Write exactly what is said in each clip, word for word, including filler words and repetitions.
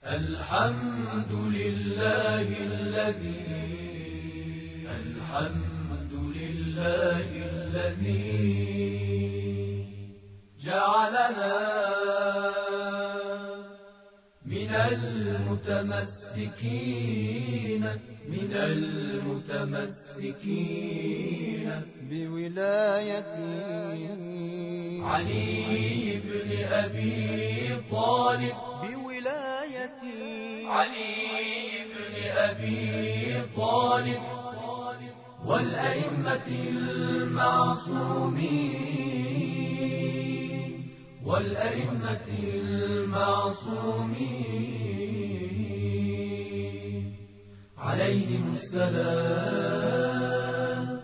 الحمد لله الذي الحمد لله الذي جعلنا من المتمسكين من المتمسكين بولاية علي بن أبي طالب بولاية علي بن أبي طالب والأئمة المعصومين والأئمة المعصومين عليهم السلام.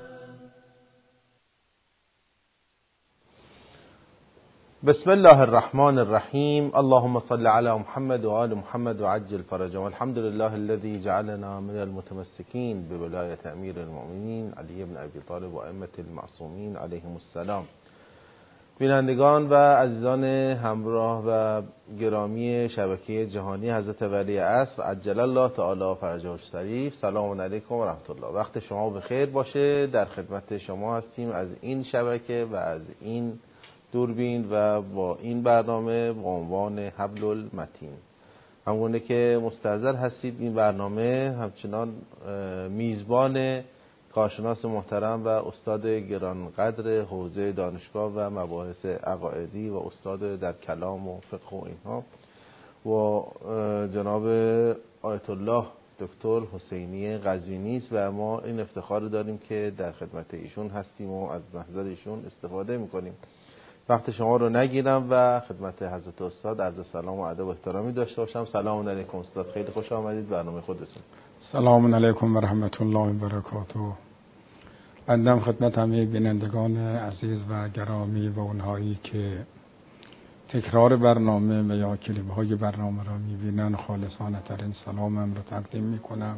بسم الله الرحمن الرحیم. اللهم صل علی محمد و آل محمد و عجل فرجهم. الحمد لله الذي جعلنا من المتمسكين بولایت امیر المؤمنین علی بن ابی طالب و ائمة المعصومین علیهم السلام. بینندگان و عزیزان همراه و گرامی شبکه جهانی حضرت ولی عصر عجل الله تعالی فرجه الشریف، سلام علیکم و رحمت الله. وقت شما بخیر باشه. در خدمت شما هستیم از این شبکه و از این دوربین و با این برنامه با عنوان حبل المتین. همونه که مستحضر هستید این برنامه همچنان میزبان کارشناس محترم و استاد گرانقدر حوزه دانشگاه و مباحث عقائدی و استاد در کلام و فقه و اینها و جناب آیت الله دکتر حسینی قزوینی است و ما این افتخار داریم که در خدمت ایشون هستیم و از محضر ایشون استفاده میکنیم. وقت شما رو نگیرم و خدمت حضرت استاد عرض سلام و ادب و احترامی داشته باشم. سلام علیکم استاد، خیلی خوش آمدید برنامه خودتون. سلام علیکم و رحمت الله و برکاته. بندم خدمت همه بینندگان عزیز و گرامی و اونهایی که تکرار برنامه و یا کلیپ های برنامه را میبینن خالصانه ترین سلامم رو تقدیم میکنم.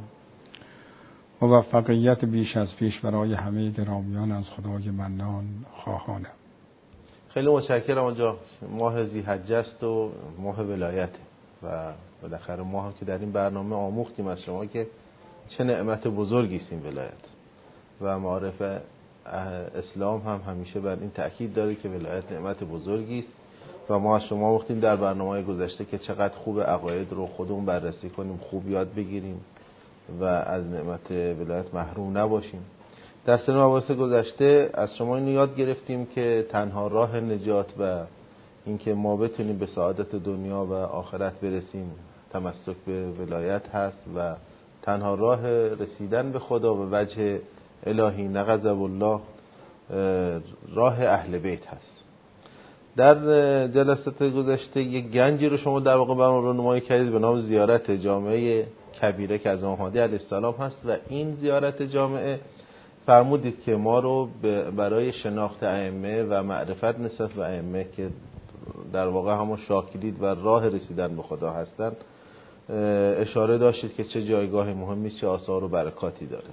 موفقیت بیش از پیش برای همه گرامیان از خدای منان خواهانم. خیلی متشکرم. آنجا ماه ذی‌حجه است و ماه ولایته و بالاخره ماه که در این برنامه آموختیم از شما که چه نعمت بزرگی است این ولایت و معارف اسلام هم همیشه بر این تأکید داره که ولایت نعمت بزرگی است و ما از شما گفتیم در برنامه‌های گذشته که چقدر خوب عقاید رو خودمون بررسی کنیم، خوب یاد بگیریم و از نعمت ولایت محروم نباشیم. در سه مباحث گذشته از شما اینو یاد گرفتیم که تنها راه نجات و اینکه ما بتونیم به سعادت دنیا و آخرت برسیم تمسک به ولایت هست و تنها راه رسیدن به خدا و وجه الهی نغضب الله راه اهل بیت هست. در جلسات گذشته یک گنجی رو شما در واقع برام رونمایی کردید به نام زیارت جامعه کبیره که از امام مهدی علیه السلام هست و این زیارت جامعه فرمودید که ما رو برای شناخت ائمه و معرفت نسبت به ائمه که در واقع همون شاکلید و راه رسیدن به خدا هستند اشاره داشتید که چه جایگاه مهمی، چه آثار و برکاتی داره.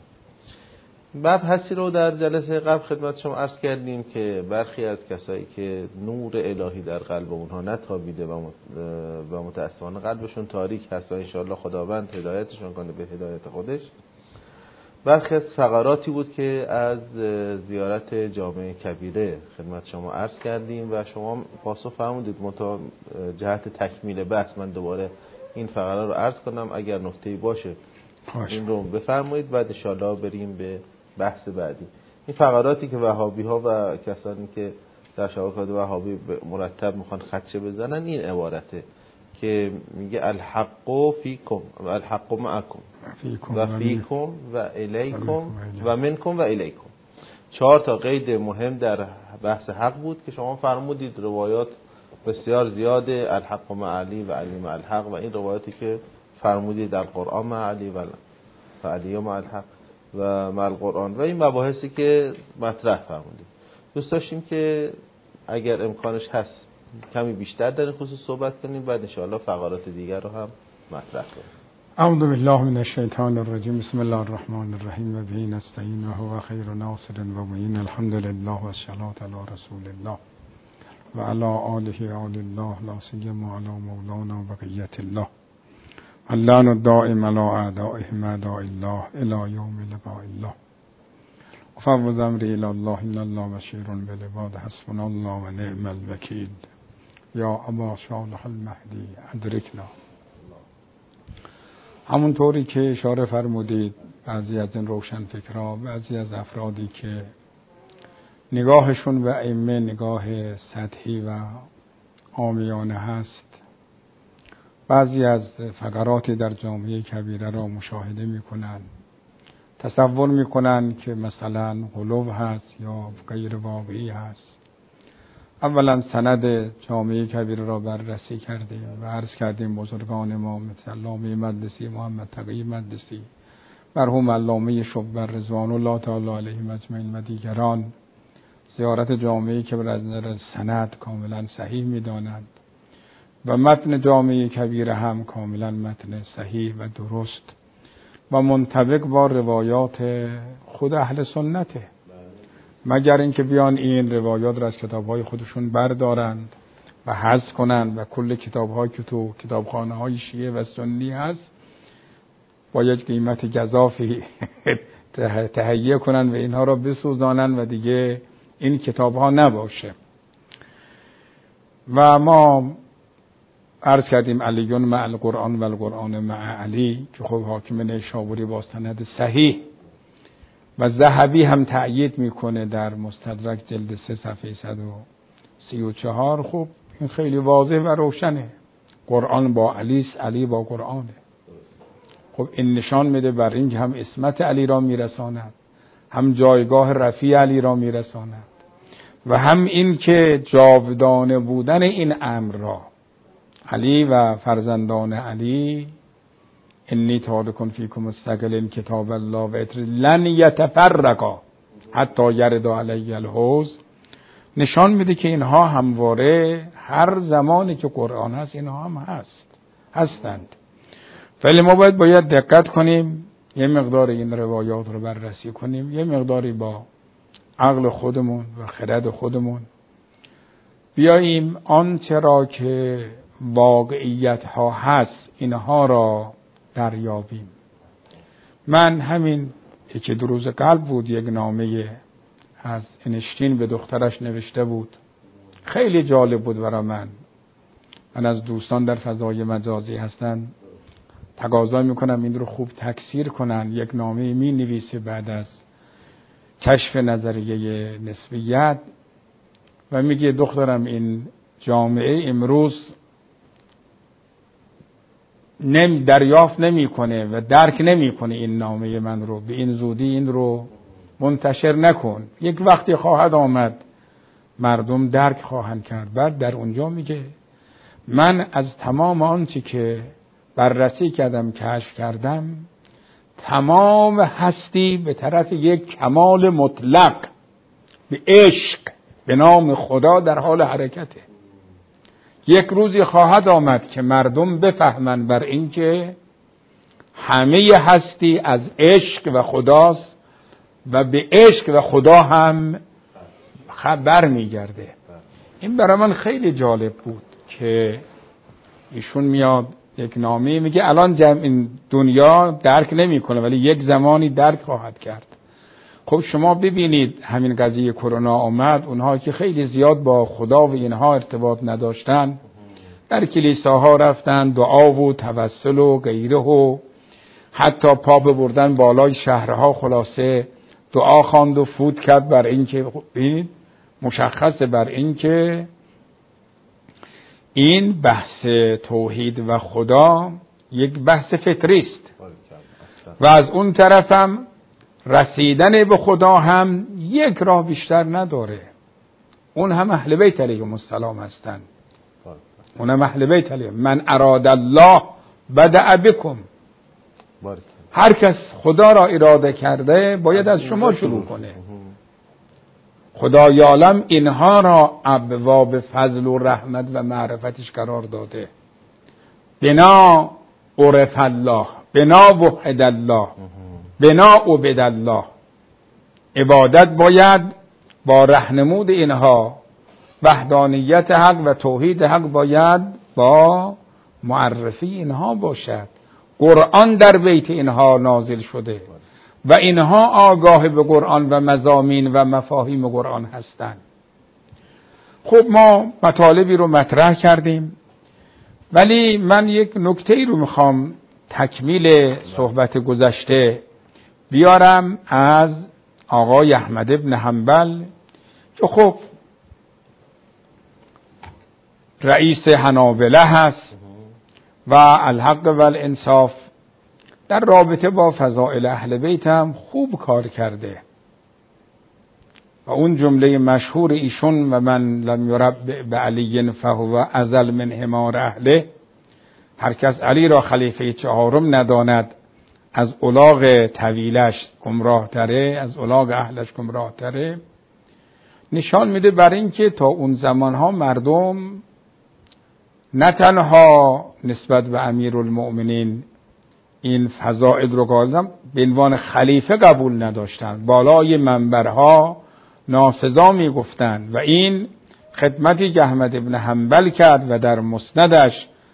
مبحثی رو در جلسه قبل خدمت شما عرض کردیم که برخی از کسایی که نور الهی در قلب اونها نتابیده و متأسفانه قلبشون تاریک هست و انشاءالله خداوند هدایتشون کنه به هدایت خودش، برخی از فقراتی بود که از زیارت جامعه کبیره خدمت شما عرض کردیم و شما پاسخ فرمودید متا جهت تکمیل بحث من دوباره این فقرات رو عرض کنم، اگر نکته‌ای باشه باشه این رو بفرمایید بعد ان شاءالله بریم به بحث بعدی. این فقراتی که وهابی ها و کسانی که در شبکه‌های وهابی مرتب میخوان خدشه بزنن این عبارته که میگه الحق فیکم و الحق معکم و فیکم و الیکم و منکم و الیکم. چهار تا قید مهم در بحث حق بود که شما فرمودید روایات بسیار زیاده، الحق مع علی و علی مع الحق و این روایاتی که فرمودید در قرآن مع علی و علی مع الحق و مع القرآن و این مباحثی که مطرح فرمودید. دوست داشتیم که اگر امکانش هست کمی بیشتر در این خصوص صحبت کنیم، بعد ان شاء الله فقرات دیگر رو هم مطرح کنیم. اعوذ بالله من الشیطان الرجیم. بسم الله الرحمن الرحیم و به نستعین و هو خیر ناصر و معین. الحمد لله و الصلاة علی رسول الله و علی آله آل الله لا سیما علی مولانا بقیت الله. اللعن الدائم على اعدائهم اعداء الله الى یوم لقاء الله. افوض امری الی الله ان الله بشیر بالعباد حسبنا الله و نعم الوکیل. یا ابا صالح المهدی ادرکنا. همونطوری که اشاره فرمودید بعضی از این روشنفکرها، بعضی از افرادی که نگاهشون به ائمه نگاه سطحی و عامیانه هست، بعضی از فقراتی در جامعه کبیره را مشاهده میکنن، تصور میکنن که مثلا غلو هست یا غیر واقعی هست. اولا سند جامعه کبیره را بررسی کردیم و عرض کردیم بزرگان ما مثل علامه مقدسی، محمد تقی مقدسی، مرحوم علامه شبر رضوان الله تعالی علیهم اجمعین و دیگران زیارت جامعه که بر نظر سند کاملا صحیح می‌دانند و متن جامعه کبیره هم کاملا متن صحیح و درست و منطبق با روایات خود اهل سنته، مگر اینکه بیان این روایات را از کتاب‌های خودشون بردارند و حذف کنند و کل کتاب‌هایی که تو کتابخانه‌های شیعه و سنی هست با یک قیمت گزافی تهیه کنند و اینها را بسوزانند و دیگه این کتاب‌ها نباشه. و ما عرض کردیم علیون مع القرآن و القرآن مع علی که خب حاکم نیشابوری با سند صحیح و ذهبی هم تأیید میکنه در مستدرک جلد سه صفحه صد و سی و چهار. خب این خیلی واضح و روشنه، قرآن با علی است، علی با قرآنه. خب این نشان میده بر این که هم عصمت علی را میرساند، هم جایگاه رفیع علی را میرساند و هم این که جاودانه بودن این امر را علی و فرزندان علی انی تارک فیکم الثقلین کتاب الله و اتر لن یتفرقا حتی یرد علی الحوض نشان میده که اینها همواره هر زمانی که قرآن هست اینها هم هست هستند. ولی ما باید باید دقت کنیم، یه مقدار این روایات رو بررسی کنیم، یه مقداری با عقل خودمون و خرد خودمون بیاییم آنچه را که واقعیت ها هست اینها را دریابیم. من همین یکی دو روز قبل بود یک نامه از اینشتین به دخترش نوشته بود، خیلی جالب بود برای من. من از دوستان در فضای مجازی هستن تقاضا میکنم این رو خوب تکثیر کنن. یک نامه می نویسه بعد از کشف نظریه نسبیت و میگه دخترم این جامعه امروز نمی دریافت نمیکنه و درک نمیکنه این نامه من رو، به این زودی این رو منتشر نکن، یک وقتی خواهد آمد مردم درک خواهند کرد. بعد در اونجا میگه من از تمام آنچه که بررسی کردم کشف کردم تمام هستی به طرف یک کمال مطلق به عشق به نام خدا در حال حرکته. یک روزی خواهد آمد که مردم بفهمند بر این که همه هستی از عشق و خداست و به عشق و خدا هم خبر میگرده. این برای من خیلی جالب بود که ایشون میاد یک نامه میگه الان جمع این دنیا درک نمیکنه ولی یک زمانی درک خواهد کرد. خب شما ببینید همین قضیه کرونا آمد، اونها که خیلی زیاد با خدا و اینها ارتباط نداشتن در کلیساها رفتن دعا و توسل و غیره و حتی پا بردن بالای شهرها، خلاصه دعا خواند و فوت کرد بر این که ببینید مشخصه بر این که این بحث توحید و خدا یک بحث فطری است و از اون طرف هم رسیدن به خدا هم یک راه بیشتر نداره. اون هم اهل بیت علیهم السلام هستند، اون هم اهل بیت علیهم. من اراد الله بدأ بکم، هر کس خدا را اراده کرده باید از شما شروع کنه. خدا یعلم اینها را ابواب فضل و رحمت و معرفتش قرار داده. بنا عرف الله، بنا وحد الله، بنا عبد الله. عبادت باید با رهنمود اینها، وحدانیت حق و توحید حق باید با معرفی اینها باشد. قرآن در بیت اینها نازل شده و اینها آگاه به قرآن و مضامین و مفاهیم قرآن هستند. خب ما مطالبی رو مطرح کردیم، ولی من یک نکته ای رو میخوام تکمیل صحبت گذشته بیارم از آقای احمد ابن حنبل که خب رئیس حنابله هست و الحق و الانصاف در رابطه با فضائل اهل بیت هم خوب کار کرده و اون جمله مشهور ایشون و من لم یربع بعلی فهو ازل من حمار اهله، هر کس علی را خلیفه چهارم نداند از الاغ طویلش گمراه تره، از الاغ اهلش گمراه تره، نشان میده بر این که تا اون زمانها مردم نه تنها نسبت به امیرالمؤمنین این فضائل رو قائلم به عنوان خلیفه قبول نداشتن، بالای منبرها ناسزا میگفتند و این خدمتی که احمد ابن حنبل کرد و در مسندش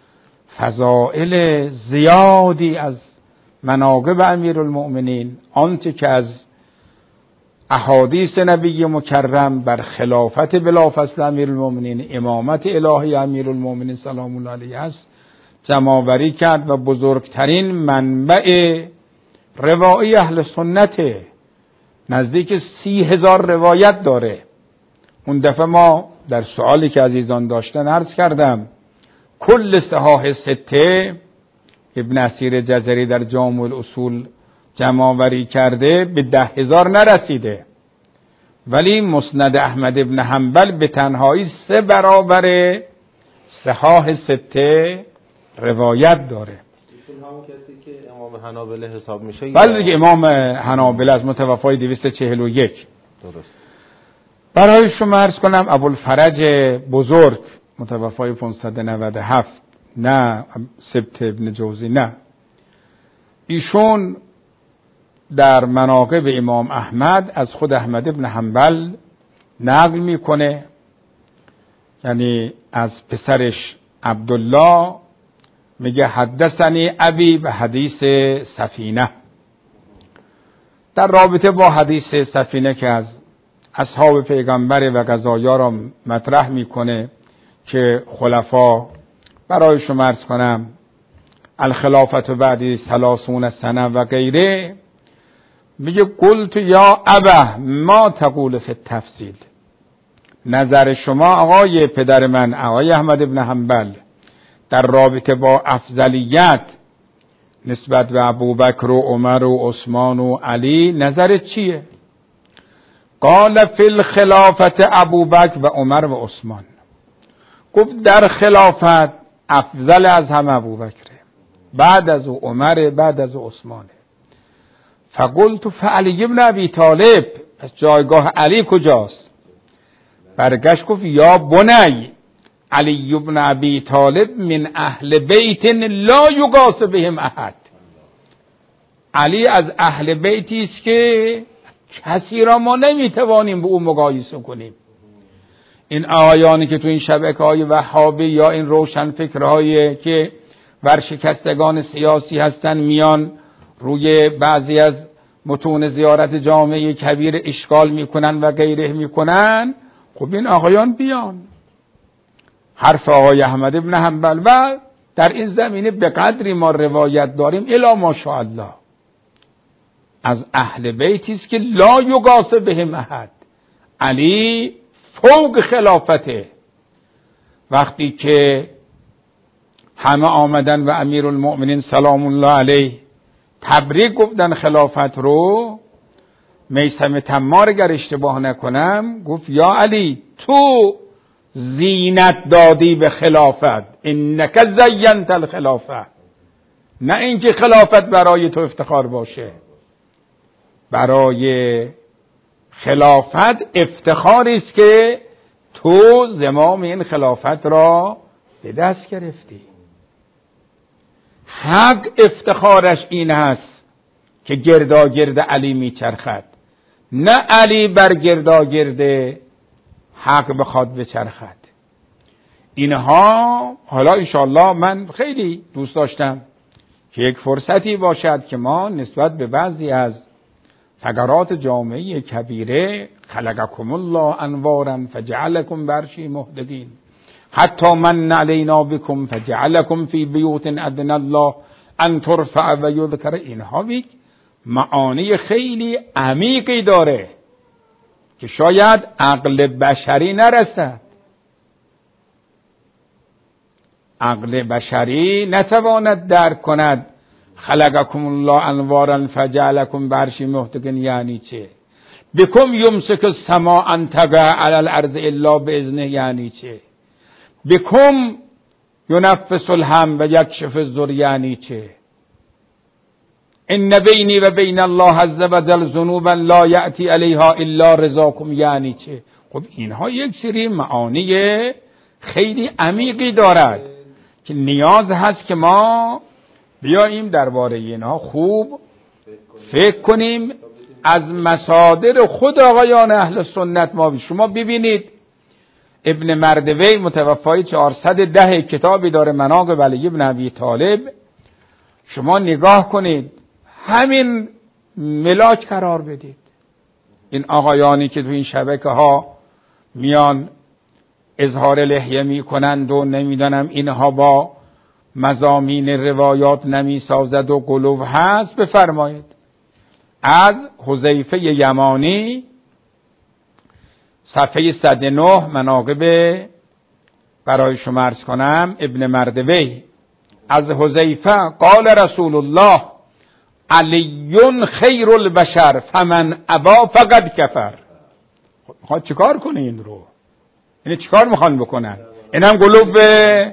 فضائل زیادی از مناقب امیرالمؤمنین، آنچه که از احادیث نبی مکرم بر خلافت بلافاصله امیرالمؤمنین، امامت الهی امیرالمؤمنین سلام الله علیه است، جمع‌آوری کرد و بزرگترین منبع روایی اهل سنت، نزدیک سی هزار روایت داره. اون دفعه ما در سوالی که عزیزان داشتن عرض کردم کل صحاح سته ابن اسیر جزری در جامع الاصول جمع‌آوری کرده به ده هزار نرسیده، ولی مسند احمد ابن حنبل به تنهایی سه برابر صحاح سته روایت داره. ایشون همون کسی که امام حنابله حساب میشه؟ بله دیگه، امام حنابله از متوفای دویست و چهل و یک. درست. برای شما عرض کنم ابوالفرج بزرگ متوفای پانصد و نود و هفت، نه سبت ابن جوزی، نه، ایشون در مناقب امام احمد از خود احمد ابن حنبل نقل میکنه، یعنی از پسرش عبدالله میگه حدثنی ابی به حدیث سفینه، در رابطه با حدیث سفینه که از اصحاب پیغمبر و قضایا را مطرح میکنه که خلفا، برای شما عرض کنم الخلافت بعدی ثلاثون سنه و غیره، میگه قلت یا ابه ما تقول فی التفصیل، نظر شما آقای پدر من آقای احمد ابن حنبل در رابطه با افضلیت نسبت به ابوبکر و عمر و عثمان و علی نظر چیه؟ قال فی الخلافت ابوبکر و عمر و عثمان، گفت در خلافت افضل از هم ابوبکره، بعد از او عمر، بعد از او عثمانه. فقلت فعلی ابن ابی طالب، پس جایگاه علی کجاست؟ برگشت گفت یا بنی علی ابن ابی طالب من اهل بیت لا یقاس بهم احد، علی از اهل بیتی است که کسی را ما نمیتوانیم به او مقایسه کنیم. این آیانی که تو این شبکه‌های وهابی یا این روشن فکرهایی که ورشکستگان سیاسی هستن میان روی بعضی از متون زیارت جامعه کبیر اشکال میکنن و غیره میکنن، خب این آقایان بیان حرف آقای احمد ابن حنبل و در این زمینه به قدری ما روایت داریم الا ماشاءالله از اهل بیتی است که لا یقاس بهم احد، علی فوق خلافته. وقتی که همه آمدن و امیرالمؤمنین سلام الله علیه تبریک گفتن خلافت رو، میثم تمار اگر اشتباه نکنم گفت یا علی تو زینت دادی به خلافت، انک زینت الخلافه، نه اینکه خلافت برای تو افتخار باشه، برای خلافت افتخاری است که تو زمام این خلافت را به دست گرفتی. حق افتخارش این هست که گرداگرد علی میچرخد، نه علی بر گرداگرد حق بخواد بچرخد. اینها حالا انشاءالله من خیلی دوست داشتم که یک فرصتی باشد که ما نسبت به بعضی از فقرات جامعه کبیره خلقکم الله انوارا فجعلکم برشی مهتدین حتی من علینا بکم فجعلکم فی بیوت اذن الله ان ترفع و یذکر. اینها یک معانی خیلی عمیقی داره که شاید عقل بشری نرسد، عقل بشری نتواند درک کند. خلقکم الله انوارا فجعلکم برشی مهتدین یعنی چه؟ بکم یمسک السماء ان تقع علی الارض الا باذنه یعنی چه؟ بکم ینفس الهم و یکشف الضر یعنی چه؟ ان بینی و بین الله عز وجل ذنوبا لا یأتی علیها الا رضاکم یعنی چه؟ خب اینها یک سری معانی خیلی عمیقی دارد که نیاز هست که ما بیاییم درباره اینها خوب فکر کنیم از مصادر خود آقایان اهل سنت. ما شما ببینید ابن مردوی متوفای چهارصد و ده کتابی داره مناقب علی ابن ابی طالب. شما نگاه کنید همین ملاک قرار بدید. این آقایانی که تو این شبکه ها میان اظهار لحیه می کنند و نمیدانم اینها با مضامین روایات نمی سازد و غلو هست، بفرمایید از حذیفه یمانی صفحه صد و نه مناقب برای شما عرض کنم. ابن مردوی از حذیفه قال رسول الله علی خیر البشر فمن ابا فقد کفر. خب چیکار کنه این رو؟ این چیکار میخوان بکنن؟ اینم قلوب به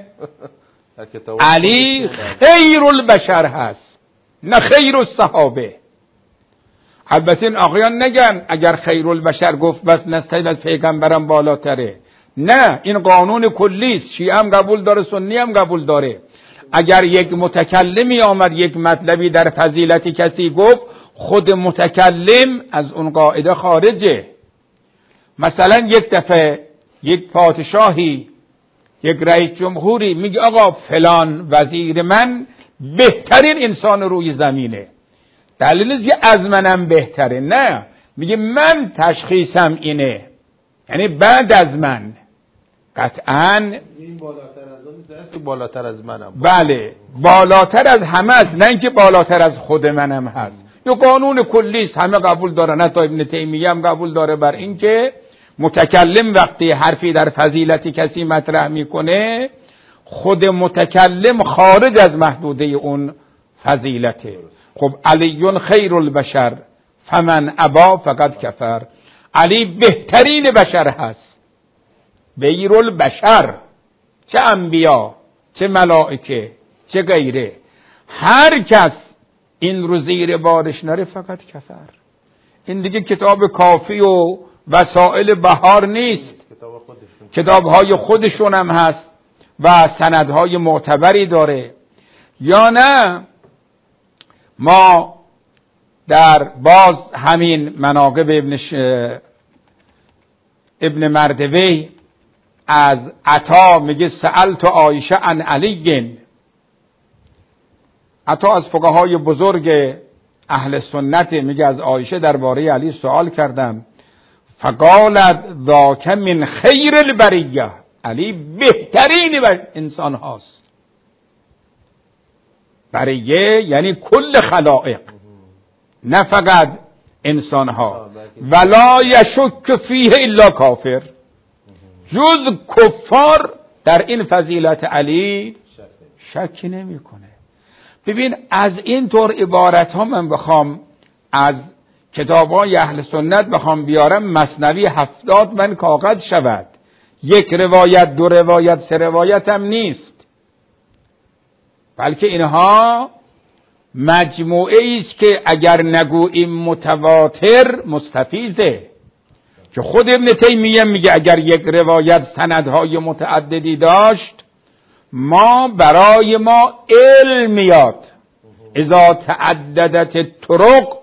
علی خیر البشر هست نه خیر الصحابه. البته این آقایان نگن اگر خیر البشر گفت بس نستعید از پیغمبرم بالاتره. نه، این قانون کلی است. شیعه هم قبول داره، سنی هم قبول داره. اگر یک متکلمی آمد یک مطلبی در فضیلت کسی گفت، خود متکلم از اون قاعده خارجه. مثلا یک دفعه یک پادشاهی، یک رئیس جمهوری میگه آقا فلان وزیر من بهترین انسان روی زمینه. دلیل نیست که از منم بهتره، نه، میگه من تشخیصم اینه، یعنی بعد از من. قطعاً این بالاتر از اون نیست، بالاتر از منم. بله، بالاتر از همه است، نه اینکه بالاتر از خود منم هست. یه قانون کلی است، همه قبول دارن، حتی ابن تیمیه هم قبول داره بر این که متکلم وقتی حرفی در فضیلت کسی مطرح میکنه، خود متکلم خارج از محدوده اون فضیلته. خب علی خیر البشر فمن ابا فقد کفر. علی بهترین بشر هست، بیر البشر، چه انبیا چه ملائکه چه غیره. هر کس این رو زیر بارش نره فقط کفر. این دیگه کتاب کافی و وسائل بهار نیست، کتابهای خودشون هم هست و سندهای معتبری داره. یا نه ما در باز همین مناقب ابن, ش... ابن مردوی از عطا میگه سألت عایشه عن علی. عطا از فقهای بزرگ اهل سنت میگه از عایشه درباره علی سوال کردم، فقالت ذاک من خیر البریه. علی بهترین انسان هاست. بریه یعنی کل خلائق، نه فقط انسان ها. ولا یشک فیه الا کافر. جز کفار در این فضیلت علی شکی نمی کنه. ببین از این طور عبارت ها من بخوام از کتاب‌های اهل سنت بخوام بیارم، مثنوی هفتاد من کاغذ شود. یک روایت، دو روایت، سه روایت هم نیست، بلکه اینها مجموعه است که اگر نگوییم متواتر مستفیضه. که خود ابن تیمیه میگه اگر یک روایت سندهای متعددی داشت، ما برای ما علم میاد. اذا تعددت طرق،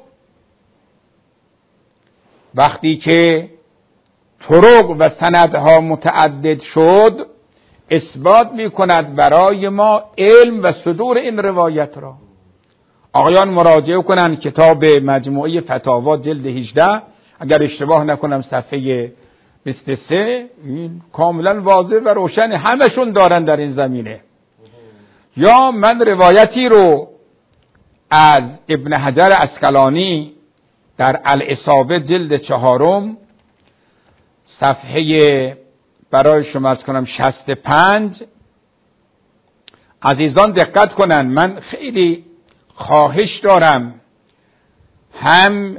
وقتی که طرق و سندها متعدد شد، اثبات میکند برای ما علم و صدور این روایت را. آقایان مراجعه کنن کتاب مجموعه فتاوا جلد هجده، اگر اشتباه نکنم صفحه بیست و سه، این کاملا واضح و روشن، همشون دارن در این زمینه. یا من روایتی رو از ابن حجر عسقلانی در الاصابه جلد چهارم صفحه برای شما عرض کنم شصت و پنج، عزیزان دقت کنن، من خیلی خواهش دارم هم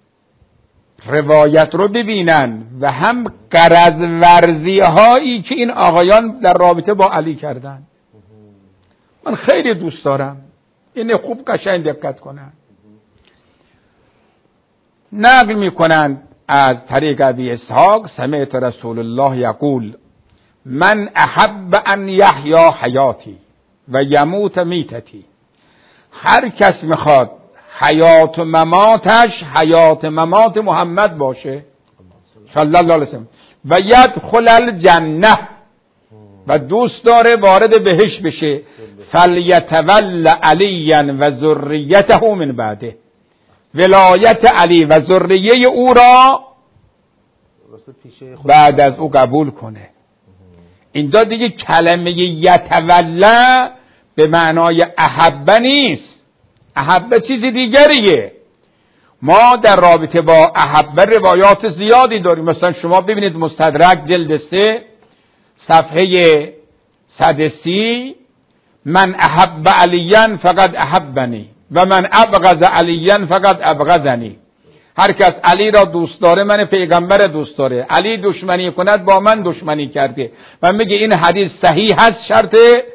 روایت رو ببینن و هم غرض ورزی هایی که این آقایان در رابطه با علی کردن. من خیلی دوست دارم این خوب قشنگ دقت کنن. نقل میکنند از طریق ابی اسحاق سمعت رسول الله یقول من احب ان یحیا حیاتی و یموت میتتی. هر کس میخواد حیات و مماتش حیات ممات محمد باشه صلی الله علیه وسلم و یدخل الجنه و دوست داره وارد بهشت بشه، فلیتول علیا و ذریته من بعده، ولایت علی و ذریه او را بعد از او قبول کنه. اینجا دیگه کلمه یتولا به معنای احبه نیست، احبه چیز دیگریه. ما در رابطه با احبه روایات زیادی داریم. مثلا شما ببینید مستدرک جلد سه صفحه صد و سی، من احب علیا فقط احبنی و من ابغض علیا فقط ابغضنی. هر کس علی را دوست داره من پیغمبر دوست داره، علی دشمنی کند با من دشمنی کرده. من میگه این حدیث صحیح هست، شرط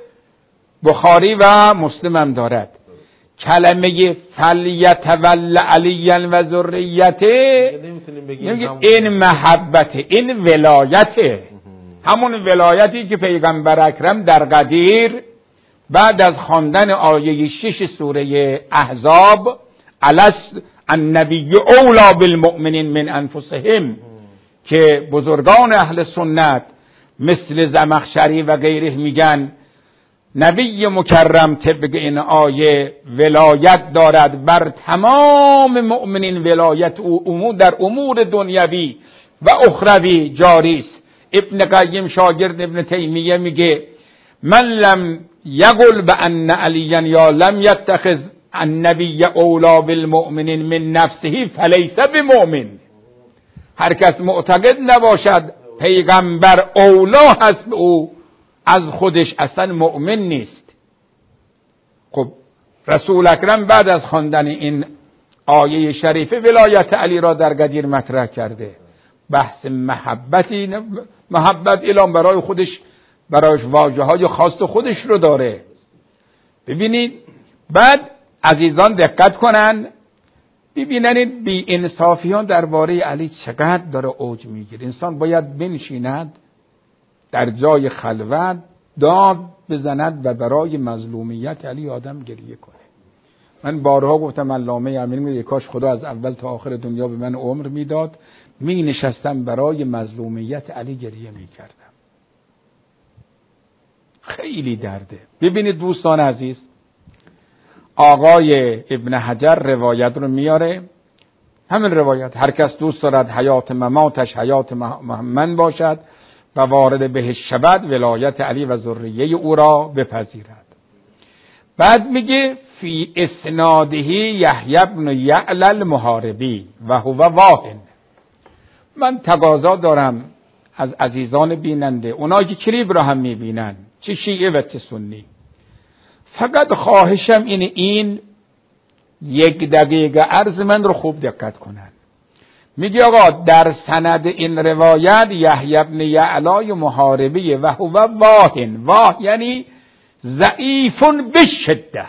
بخاری و مسلم هم دارد. کلمه فلیتول علیا و ذریته این محبته، این ولایته، همون ولایتی که پیغمبر اکرم در قدیر بعد از خواندن آیه شش سوره احزاب الست النبی اولی بالمؤمنین من انفسهم، که بزرگان اهل سنت مثل زمخشری و غیره میگن نبی مکرم طبق این آیه ولایت دارد بر تمام مؤمنین، ولایت او امور در امور دنیوی و اخروی جاری است. ابن قیم شاگرد ابن تیمیه میگه من لم یقل بان علیا یا لم یتخذ النبی اولا بالمؤمنین من نفسه فلیس بمؤمن. هر کس معتقد نباشد پیغمبر اولا هست به او از خودش، اصلا مؤمن نیست. خب رسول اکرم بعد از خواندن این آیه شریفه ولایت علی را در قدیر مطرح کرده. بحث محبتی، محبت اعلام برای خودش، برایش واژه های خاص خودش رو داره. ببینید بعد عزیزان دقت کنن، ببینید بی انصافیان درباره علی چقدر داره اوج میگیره. انسان باید بنشیند در جای خلوت داد بزند و برای مظلومیت علی آدم گریه کنه. من بارها گفتم علامه امین میگه کاش خدا از اول تا آخر دنیا به من عمر میداد، می نشستم برای مظلومیت علی گریه می کردم. خیلی درده. ببینید دوستان عزیز، آقای ابن حجر روایت رو میاره، همین روایت هر کس دوست دارد حیات مماتش حیات محمد باشد و وارد بهش شود ولایت علی و ذریه او را بپذیرد. بعد میگه فی اسناده یحیی بن یعلا المحاربی و هو واهن. من تقاضا دارم از عزیزان بیننده، اونایی که کلیپ را هم میبینن، چه شیعه و چه سنی، فقط خواهشم اینه این یک دقیقه عرض من رو خوب دقت کنن. میگه آقا در سند این روایت یحیی بن یعلای محاربی و هو واهن، واه یعنی ضعیف بشده،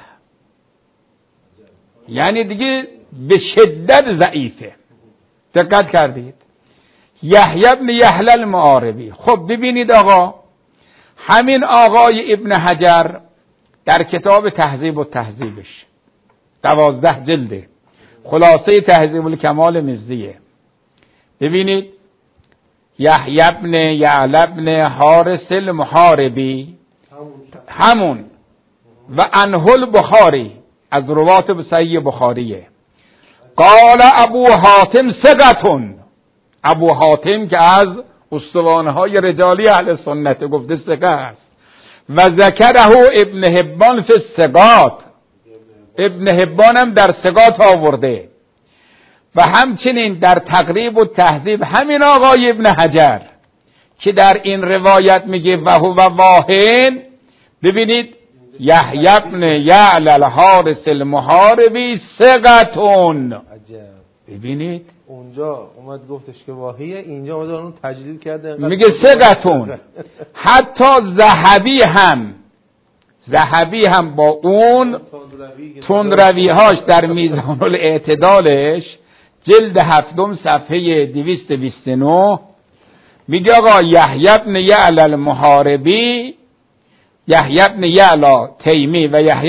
یعنی دیگه به شدت ضعیفه. دقت کردید؟ یحیی بن یعلا المحاربی. خب ببینید آقا، همین آقای ابن حجر در کتاب تهذیب و تهذیبش دوازده جلده، خلاصه تهذیب الکمال مزیه، ببینید یحیی بن یعلا بن حارس المحاربی همون و عنه البخاری، از روات صحیح بخاریه. قال ابو حاتم ثقتون، ابو حاتم که از استوانهای رجالی اهل سنت گفته ثقه است. و ذکره ابن حبان فی الثقات، ابن حبان هم در ثقات آورده. و همچنین در تقریب و تهذیب همین آقای ابن حجر که در این روایت میگه و هو واهن، ببینید یحیی بن یعلی الحارث المحاربی ثقتون. ببینید اونجا اومد گفتش که واهیه، اینجا اومد اون تجلیل کرده میگه ثقتون. حتی ذهبی هم ذهبی هم با اون تندرویهاش در میزان الاعتدالش جلد هفتم صفحه دویست و بیست و نه میگه آقا یحیی بن یعلی المحاربی، یحیی بن یعلی تیمی و یحیی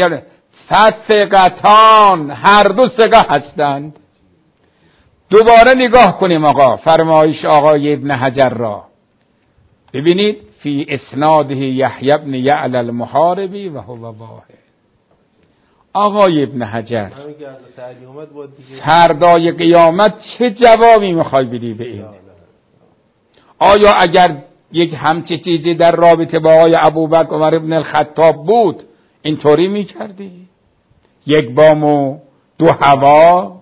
ثقتان، هر دو ثقه هستند. دوباره نگاه کنیم آقا فرمایش آقای ابن حجر را، ببینید فی اسناده یحیی بن یعلی المحاربی و هو واحد. آقای ابن حجر فردای قیامت چه جوابی میخوای بدی به این؟ آیا اگر یک همچه چیزی در رابطه با آقای ابوبکر عمر ابن الخطاب بود اینطوری میکردی؟ یک بام و دو هوا؟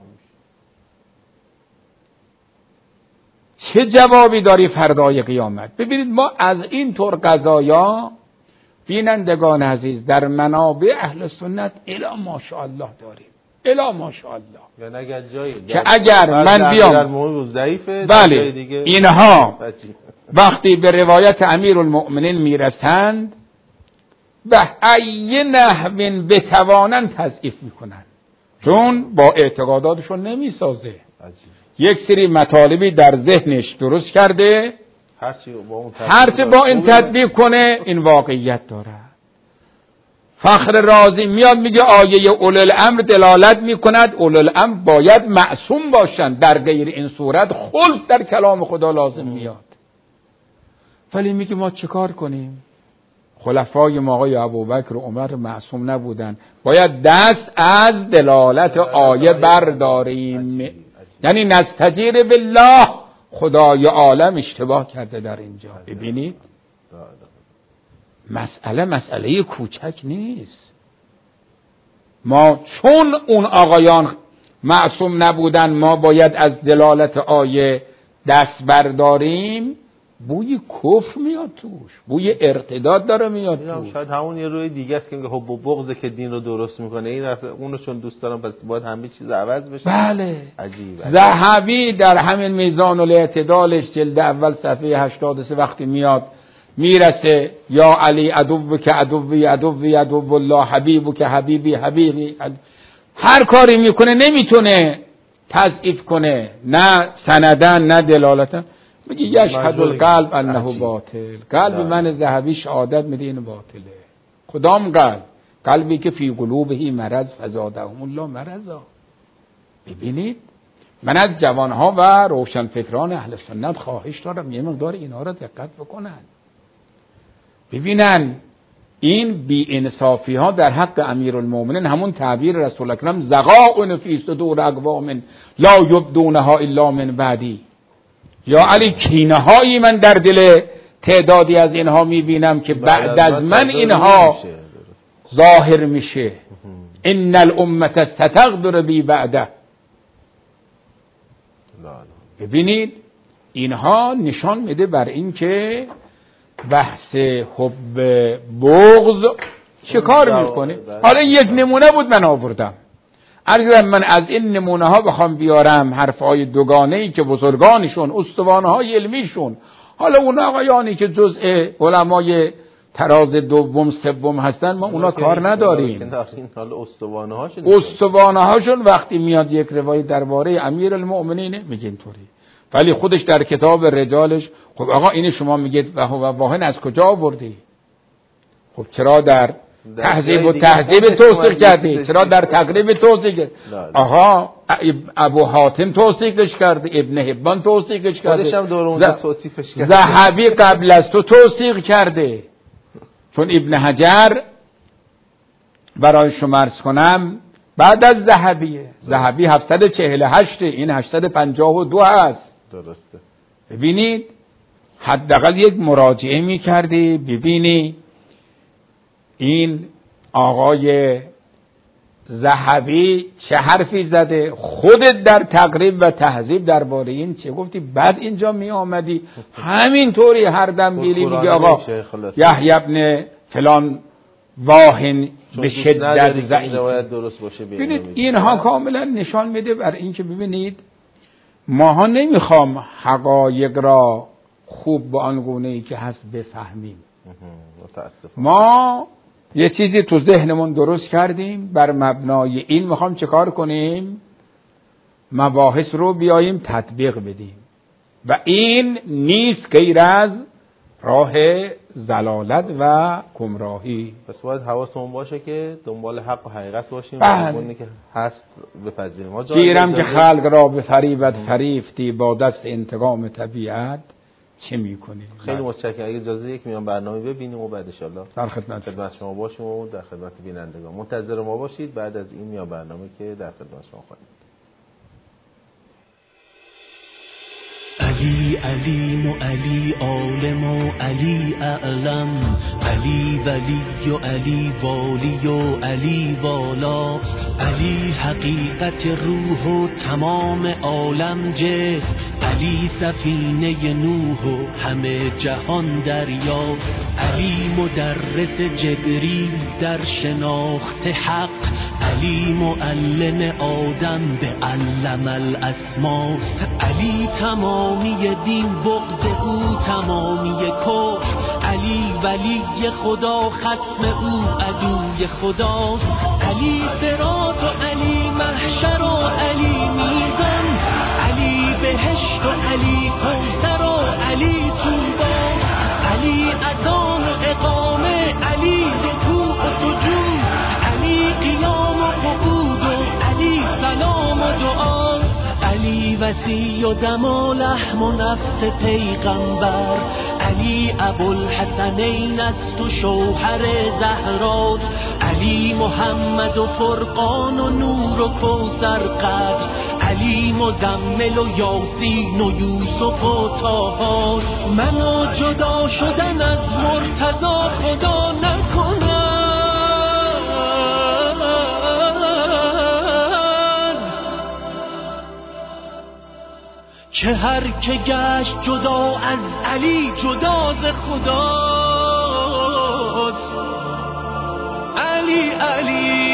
چه جوابی داری فردای قیامت؟ ببینید ما از این طور قضایا بینندگان عزیز در منابع اهل سنت الا ماشاءالله داریم، الا ماشاءالله. یعنی اگر جایی که اگر من بیام ضعیفه، بله اینها وقتی به روایت امیرالمؤمنین میرسند به ای نحو بتوانن تضعیف میکنن، چون با اعتقاداتشون نمیسازه. یک سری مطالبی در ذهنش درست کرده، هرچی با این تطبیق کنه این واقعیت داره. فخر رازی میاد میگه آیه اولو الامر دلالت میکند اولو الامر باید معصوم باشند، در غیر این صورت خلف در کلام خدا لازم میاد. ولی میگه ما چیکار کنیم؟ خلفای ما آقای ابوبکر و عمر معصوم نبودن، باید دست از دلالت آیه برداریم. یعنی نستجیر بالله، خدای عالم اشتباه کرده در اینجا. ببینید مسئله مسئله کوچک نیست. ما چون اون آقایان معصوم نبودن ما باید از دلالت آیه دست برداریم، بوی کفر میاد توش، بوی ارتداد داره میاد توش. شاید همون یه روی دیگه است که میگه حب و بغض که دین رو درست میکنه، این رفته اونو چون دوست دارم پس باید همه چیز عوض بشه. بله عجیب. ذهبی در همین میزان الاعتدالش جلد اول صفحه هشتاد و سه وقتی میاد میرسه یا علی عدو که عدوی عدوی عدو الله حبیبو که حبیبی حبیبی، هر کاری میکنه نمیتونه تضعیف کنه، نه سندن نه دلالتا. میگه یشهد القلب انه باطل، قلب من ذهبی شهادت میده این باطله. کدام قلب؟ قلبی که فی قلوبه مرض فزادهم الله مرضا. ببینید من از جوانها و روشنفکران اهل سنت خواهش دارم یه مقدار اینا را دقت بکنن، ببینن این بی انصافی ها در حق امیرالمومنین همون تعبیر رسول اکرم زغاء فی صدور اقوام لا یبدونها الا من بعدی. یا علی کینه هایی من در دل تعدادی از اینها میبینم که بعد از من اینها ظاهر میشه. ان الامه ستغدر بی بعده. ببینید اینها نشان میده بر این که بحث حب بغض چه کار میکنه. حالا یک نمونه بود من آوردم، عرض من از این نمونه ها بخوام بیارم حرفهای دوگانه ای که بزرگانشون استوانه های علمیشون، حالا اون آقایانی که جزء علمای تراز دوم سوم هستن ما اونا کار نداریم. استوانه هاشون استوانه هاشون وقتی میاد یک روایت درباره امیرالمؤمنین میگه اینطوری، ولی خودش در کتاب رجالش خب آقا این شما میگید و واهن از کجا آوردی؟ خب چرا در تهذیب و تهذیب توصیح کردی؟ چرا در تقریب توصیح کردی؟ آها ابو حاتم توصیحش کرده، ابن حبان توصیحش کرده، خودش هم دور اونجا توصیفش کرده، ذهبی قبل از تو توصیح کرده. چون ابن حجر برای شما عرض کنم بعد از ذهبیه. ذهبی هفتصد و چهل و هشت، این هشتصد و پنجاه و دو هست. درسته. ببینید حداقل یک مراجعه می‌کردی ببینی این آقای ذهبی چه حرفی زده، خودت در تقریب و تهذیب درباره این چه گفتی، بعد اینجا می آمدی همینطوری هر دم بیلی میگه آقا یحیی ابن فلان واهن به شدت ضعیف. ببینید اینها کاملا نشان میده بر این که ببینید ماها نمیخوام حقایق را خوب به آن گونه‌ای که هست بفهمیم. ما یه چیزی تو ذهنمون درست کردیم، بر مبنای این میخوام چه کار کنیم؟ مباحث رو بیاییم تطبیق بدیم و این نیست غیر از راه ضلالت و گمراهی. پس باید حواسمون باشه که دنبال حق و حقیقت باشیم و اونی که هست بپذیریم. گیرم که خلق را به فریبت فریفتی با دست انتقام طبیعت چه میکنیم. خیلی متشکرم. اگه اجازه یک میان برنامه ببینیم و بعد ان شاء الله در خدمت خدمت شما باشیم و در خدمت بینندگان. منتظر ما باشید بعد از این میان برنامه که در خدمت شما خواهیم. علی علیم و علی عالم و علی اعلم، علی ولی و علی والی و علی والا، علی حقیقت روح و تمام عالم جسم، علی سفینه نوح و همه جهان دریا، علی مدرس جبریل در شناخت حق، علی معلم آدم به علم الاسما، علی تمامی دین بغض او تمامی کفر، علی ولی خدا ختم او عدوی خداست، علی صراط و علی محشر و علی میزان، علی بهشت و علی کوثر و علی طوبی، علی اذان و اقامه، علی رکوع و سجود، علی قیام و قعود و علی سلام و دعا، علی وصی و دم و لحم و نفس پیغمبر، علی ابوالحسنین است و شوهر زهراست، علی محمد و فرقان و نور و کوثر قدر، علی مزمل و یاسین و یوسف و طه، منو جدا شدن از مرتضی خدا نکنه، که هر که گشت جدا از علی جدا ز خداست. علی علی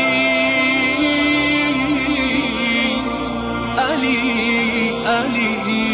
علی علی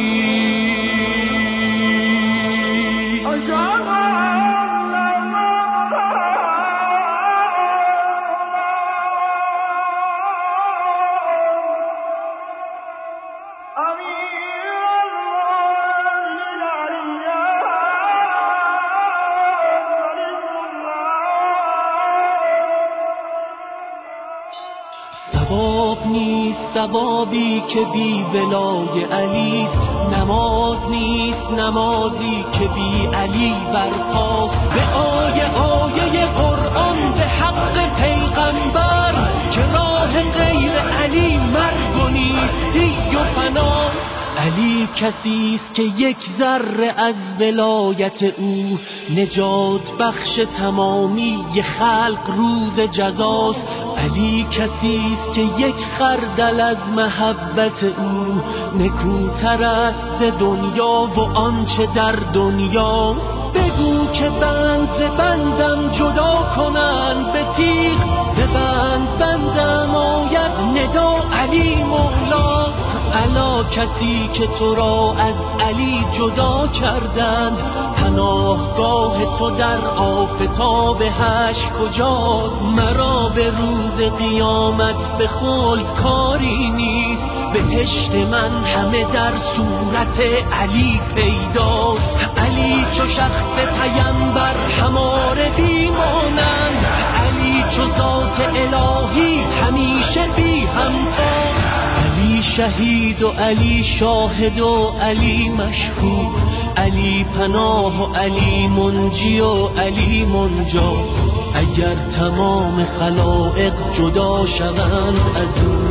ثواب نیست ثوابی که بی ولای علی، نماز نیست نمازی که بی علی برپاست، به آیه آیه قرآن به حق پیغمبر، که راه غیر علی مرگ و نیستی و فنا، علی کسی است که یک ذره از ولایت او، نجات بخش تمامی خلق روز جزاست، علی کسی است که یک خردل از محبت او، نکوتر است ز دنیا و آنچه در دنیا، بگو که بند ز بندم جدا کنند به تیغ، به بند بندم آید ندا علی مولا، الا کسی که تو را از علی جدا کردند، پناهگاه تو در آفتاب حشر کجاست، مرا به روز قیامت به خلد کاری نیست، بهشت من همه در صورت علی پیداست، علی چو شخص پیمبر هماره بیمانند، علی چو ذات الهی همیشه بی همتا، علی شهید و علی شاهد و علی مشهود، علی پناه و علی منجی و علی منجا، اگر تمام خلائق جدا شوند از او،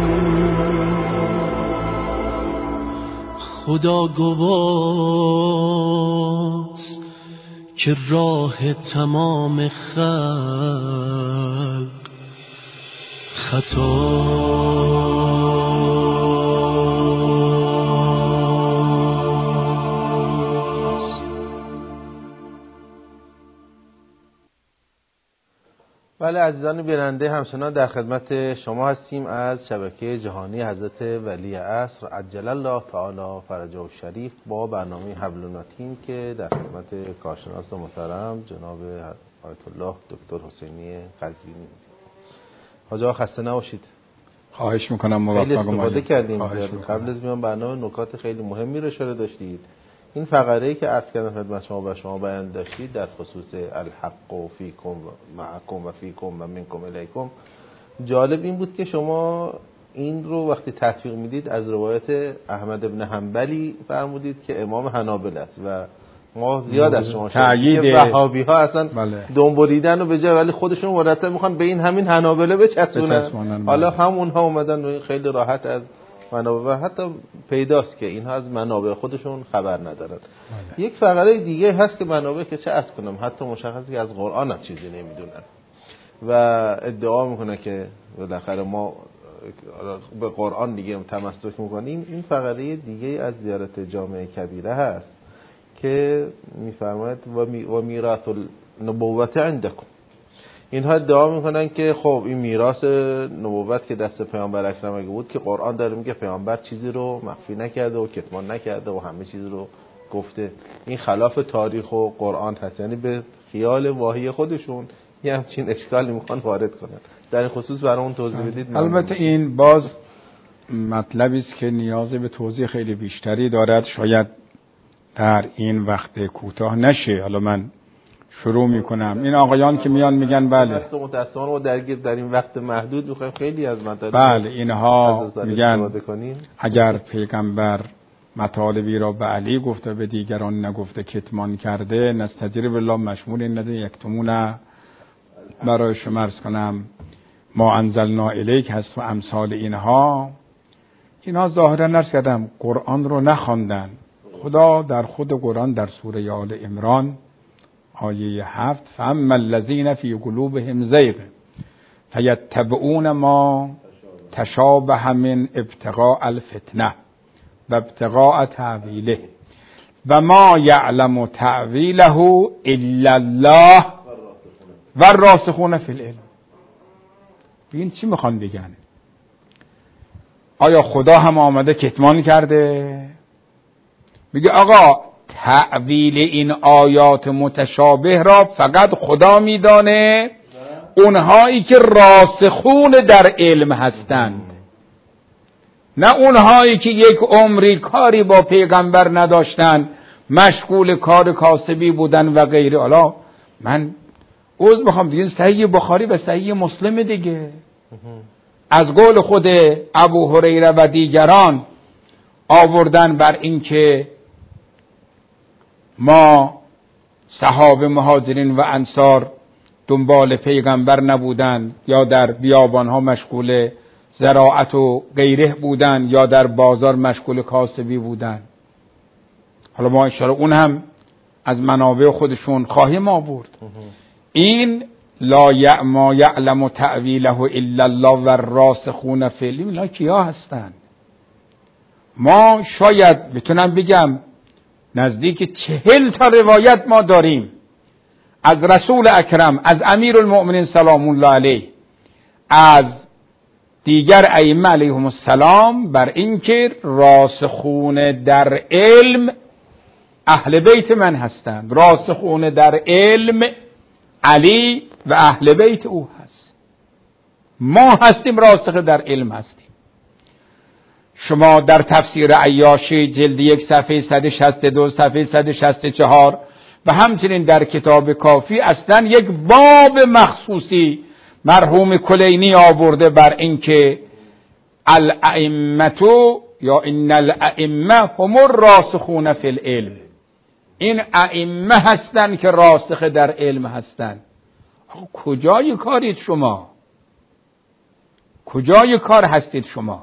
خدا گواست که راه تمام خلق خطاست. بله عزیزان بیننده، همچنان در خدمت شما هستیم از شبکه جهانی حضرت ولی عصر عجل الله تعالی فرجه الشریف با برنامه حبل المتین که در خدمت کارشناس محترم جناب آیت الله دکتر حسینی قزوینی. حاج آقا خسته نباشید. خواهش میکنم. موفق خیلی استفاده باشید. کردیم. قبل از میان برنامه نکات خیلی مهمی رو اشاره داشتید. این فقره‌ای که عرض کردم خدمت شما و شما بیان داشتید در خصوص الحق و فیکم و معکم و فیکم و منکم الیکم، جالب این بود که شما این رو وقتی تطبیق میدید از روایت احمد ابن حنبلی فرمودید که امام حنابلة است و ما زیاد از شما شنیدیم که وهابی ها اصلا بله. دنبالیدن رو به جای ولی خودشون مرتب میخوان به این همین حنابلة بچسبونن. حالا همونها اومدن و خیلی راحت از منابع و حتی پیداست که اینها از منابع خودشون خبر ندارن. بله. یک فقره دیگه هست که منابع که چه عرض کنم حتی مشخصی که از قرآن هم چیزی نمیدونن و ادعا میکنه که بالاخره ما به قرآن دیگه تمسک میکنیم. این فقره دیگه از زیارت جامع کبیره هست که میفرماید و میراث النبوت عندکم. اینها ادعا میکنن که خب این میراث نبوت که دست پیامبر اکرم اگه بود که قرآن داره میگه پیامبر چیزی رو مخفی نکرده و کتمان نکرده و همه چیز رو گفته. این خلاف تاریخ و قرآن هست، یعنی به خیال واهی خودشون یه همچین اشکالی میخوان وارد کنن. در این خصوص برامون توضیح بدید. البته این باز مطلبی است که نیاز به توضیح خیلی بیشتری دارد، شاید در این وقت کوتاه نشه. حالا من شروع میکنم. این آقایان که میان میگن بله متأسفانه ما درگیر در این وقت محدود میخوایم خیلی از مطالب بله اینها میگن اگر پیغمبر مطالبی را به علی گفته به دیگران نگفته کتمان کرده، نستجیر بالله مشمول این نده یکتمون برای شما عرض کنم ما انزلنا الیک هست و امثال اینها. اینها ظاهرا نرس کردم قرآن رو نخواندن. خدا در خود قرآن در سوره آل عمران آیه هفت فاما الذین فی قلوبهم زیغ فیتبعون ما تشابه من ابتغاء الفتنه و ابتغاء تأویله و ما یعلم تأویله الا الله و الراسخون فی العلم. این چی میخوان بگن؟ آیا خدا هم آمده کتمان کرده؟ میگه آقا تأویل این آیات متشابه را فقط خدا میدانه، اونهایی که راسخون در علم هستند، نه اونهایی که یک عمری کاری با پیغمبر نداشتن، مشغول کار کاسبی بودن و غیره. حالا من عذر میخوام دیگه صحیح بخاری و صحیح مسلم دیگه از قول خود ابو هریره و دیگران آوردن بر این که ما صحابه مهاجرین و انصار دنبال پیغمبر نبودن یا در بیابانها مشغول زراعت و غیره بودن یا در بازار مشغول کاسبی بودن. حالا ما اشاره اون هم از منابع خودشون خواهیم آورد. این لا ما یعلم تأویله الا الله و الراسخون فی العلم، اینا کیا هستن؟ ما شاید بتونم بگم نزدیک چهل تا روایت ما داریم از رسول اکرم، از امیر المؤمنین سلام الله علیه، از دیگر ائمه علیهم السلام بر اینکه راسخون در علم اهل بیت من هستند. راسخون در علم علی و اهل بیت او هست. ما هستیم راسخ در علم هستیم. شما در تفسیر عیاشی جلد یک صفحه صد و شصت و دو صفحه صد و شصت و چهار و همچنین در کتاب کافی اصلا یک باب مخصوصی مرحوم کلینی آورده بر اینکه الائمه یا ان الائمه هم الراسخون فی العلم، این ائمه هستند که راسخ در علم هستند. کجای کارید شما؟ کجای کار هستید شما؟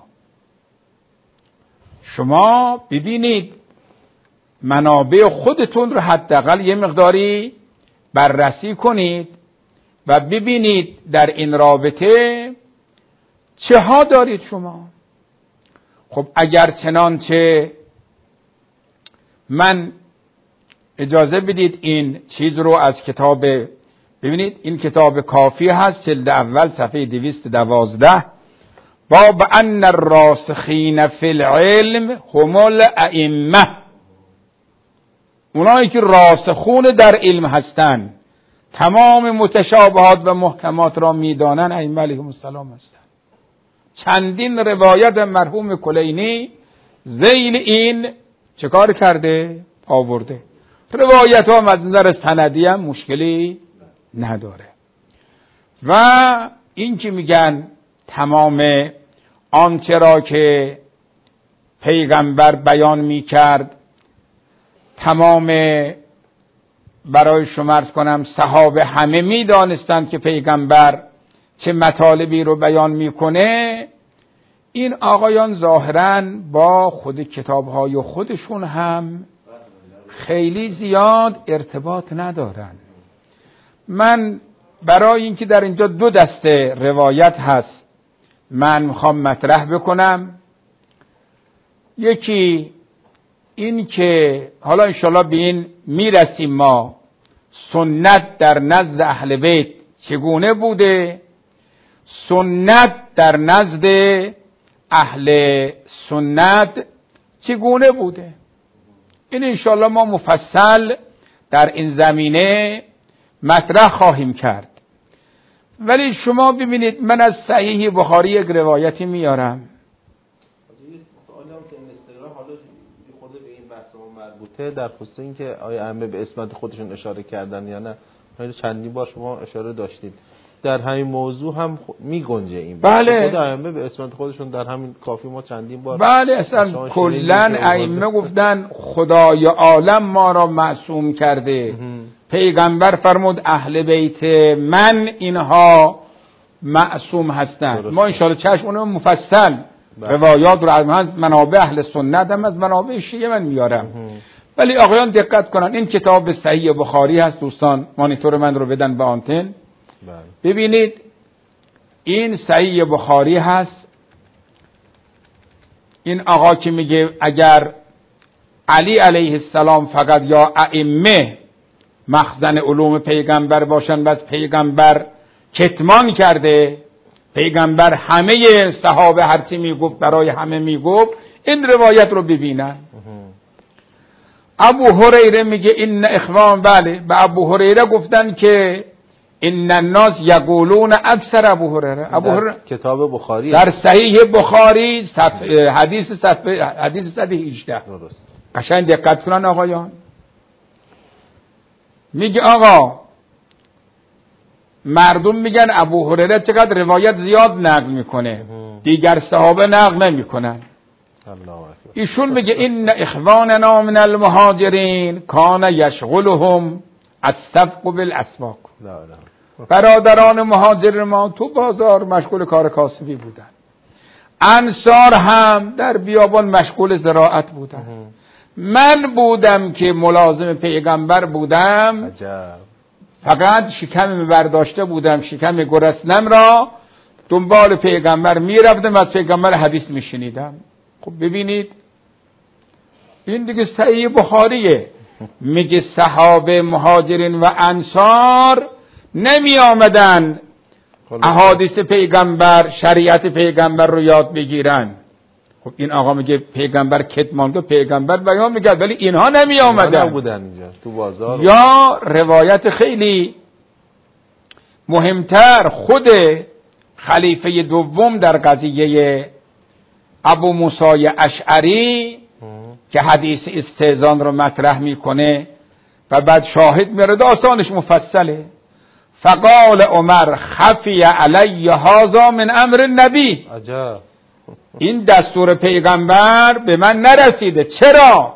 شما ببینید منابع خودتون رو حداقل یه مقداری بررسی کنید و ببینید در این رابطه چه ها دارید شما. خب اگر چنانچه من اجازه بدید این چیز رو از کتاب، ببینید این کتاب کافی هست، جلد اول صفحه دویست و دوازده، باب ان الراسخین فی العلم هم الائمه، اونایی که راسخون در علم هستند، تمام متشابهات و محکمات را میدانن، ائمه علیهم السلام هستند. چندین روایت مرحوم کلینی ذیل این چه کار کرده؟ آورده. روایت ها از نظر سندی هم مشکلی نداره. و این که میگن تمام آنچه را که پیغمبر بیان میکرد، تمام برای شما عرض کنم صحابه همه میدانستند که پیغمبر چه مطالبی رو بیان میکنه، این آقایان ظاهراً با خود کتابهای خودشون هم خیلی زیاد ارتباط ندارن. من برای اینکه در اینجا دو دسته روایت هست من میخوام مطرح بکنم. یکی این که حالا انشالله به این میرسیم ما سنت در نزد اهل بیت چگونه بوده، سنت در نزد اهل سنت چگونه بوده، این انشالله ما مفصل در این زمینه مطرح خواهیم کرد. ولی شما ببینید من از صحیح بخاری یک روایتی میارم. سوالی هم که این اصطلاح حالا خود به این بحث ما مربوطه، در خصوص این که آیا ائمه به اسمت خودشون اشاره کردن یا نه، ما چندین بار شما اشاره داشتید در همین موضوع هم می گنجه این. بله. خود ائمه به اسمت خودشون در همین کافی ما چندین بار. بله اصلا کلن ائمه گفتن خدای عالم ما را معصوم کرده. پیغمبر فرمود اهل بیت من اینها معصوم هستند. ما انشاءالله چشم اونو مفصل بله. روایات رو از منابع اهل سنت هم از منابع شیعه من میارم. ولی آقایان دقت کنن، این کتاب صحیح بخاری هست، دوستان مانیتور من رو بدن به آنتن. بله. ببینید این صحیح بخاری هست. این آقا که میگه اگر علی علیه السلام فقط یا ائمه مخزن علوم پیغمبر باشن بس پیغمبر کتمان کرده، پیغمبر همه صحابه هرچی میگفت برای همه میگفت، این روایت رو ببینن. ابو هریره میگه این اخوان، بله به ابو هریره گفتن که ان الناس یقولون اکثر ابو هریره. ابو هریره کتاب بخاری در صحیح بخاری صفحه حدیث صفحه حدیث صد و هجده. درست. قشنگ دقت کنن آقایان. میگه آقا مردم میگن ابو هریره چقدر روایت زیاد نقل میکنه، دیگر صحابه نقل نمیکنن. ایشون میگه این اخواننا من المهاجرین کان یشغلهم السبق بالاسواق. برادران مهاجر ما تو بازار مشغول کار کاسبی بودن، انصار هم در بیابان مشغول زراعت بودن. من بودم که ملازم پیغمبر بودم، عجب. فقط شکم برداشته بودم، شکم گرسنم را دنبال پیغمبر میرفتم و از پیغمبر حدیث میشنیدم. خب ببینید این دیگه صحیح بخاریه. میگه صحابه مهاجرین و انصار نمی آمدن احادیث پیغمبر شریعت پیغمبر رو یاد بگیرن. خب این آقا میگه پیغمبر کتمان دو پیغمبر بیان میکرد ولی اینها نمی آمدن بودن اینجا تو بازار. یا روایت خیلی مهمتر، خود خلیفه دوم در قضیه ابو موسی اشعری که حدیث استئذان رو مطرح میکنه و بعد شاهد میاره، داستانش مفصله. فقال عمر خفی علی هذا من امر النبی. عجب. این دستور پیغمبر به من نرسیده. چرا؟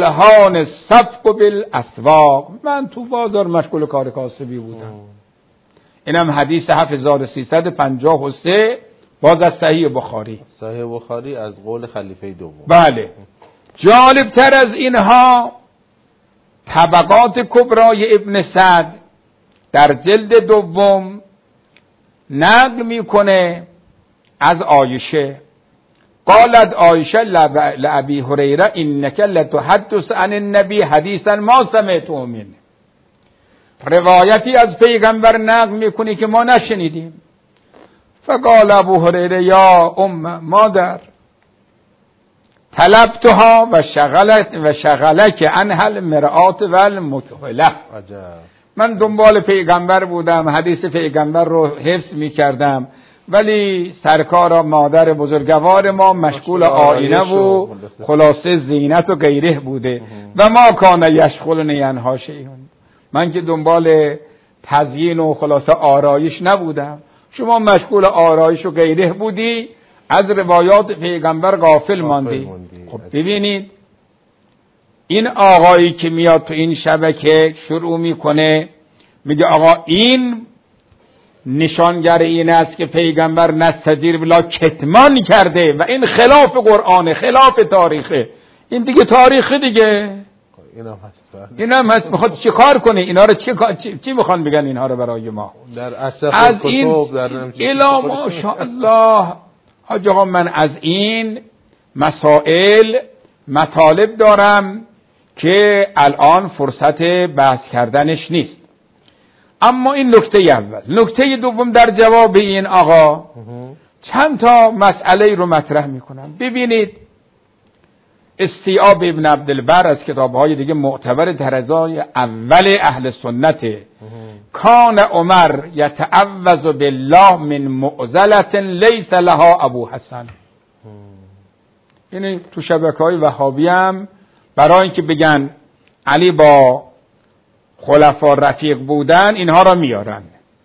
الهان صفق بالاسواق، من تو بازار مشغول کار کاسبی بودم. اینم حدیث هفت هزار و سیصد و پنجاه و سه باز از صحیح بخاری. صحیح بخاری از قول خلیفه دوم. بله. جالب تر از اینها طبقات کبرای ابن سعد در جلد دوم نقل میکنه از عایشه، قالت عایشه لابی هریره انک لتحدث عن النبی حدیثا ما سمعته منه. روایتی از پیغمبر نقل میکنی که ما نشنیدیم. فقال ابو هریره یا ام مادر طلبتها و شغلت و شغلک عنها المرآت و المطهله. من دنبال پیغمبر بودم، حدیث پیغمبر رو حفظ میکردم، ولی سرکار مادر بزرگوار ما مشغول آینه و خلاصه زینت و غیره بوده و ما کان یشغلنی عنها شیء. من که دنبال تزیین و خلاصه آرایش نبودم، شما مشغول آرایش و غیره بودی، از روایات پیغمبر غافل ماندی. خب ببینید این آقایی که میاد تو این شبکه شروع میکنه میگه آقا این نشانگر این است که پیغمبر نستدیر بلا کتمان کرده و این خلاف قرآن، خلاف تاریخه. این دیگه تاریخه دیگه، این هم هست. این هم هست. میخواد چه کار کنه اینا رو؟ چه چی, چی میخوان بگن اینها رو برای ما؟ در اصل از این الا ماشاءالله. حاج آقا من از این مسائل مطالب دارم که الان فرصت بحث کردنش نیست. اما این نکته اول. نکته دوم در جواب این آقا چند تا مسئله رو مطرح میکنم. ببینید استیعاب ابن عبدالبر از کتابهای دیگه معتبر درجای اول اهل سنت، کان عمر یتعوذ بالله من معضلة لیس لها ابو حسن. یعنی تو شبکه‌های وهابی هم برای اینکه بگن علی با خلفا رفیق بودن اینها را میارن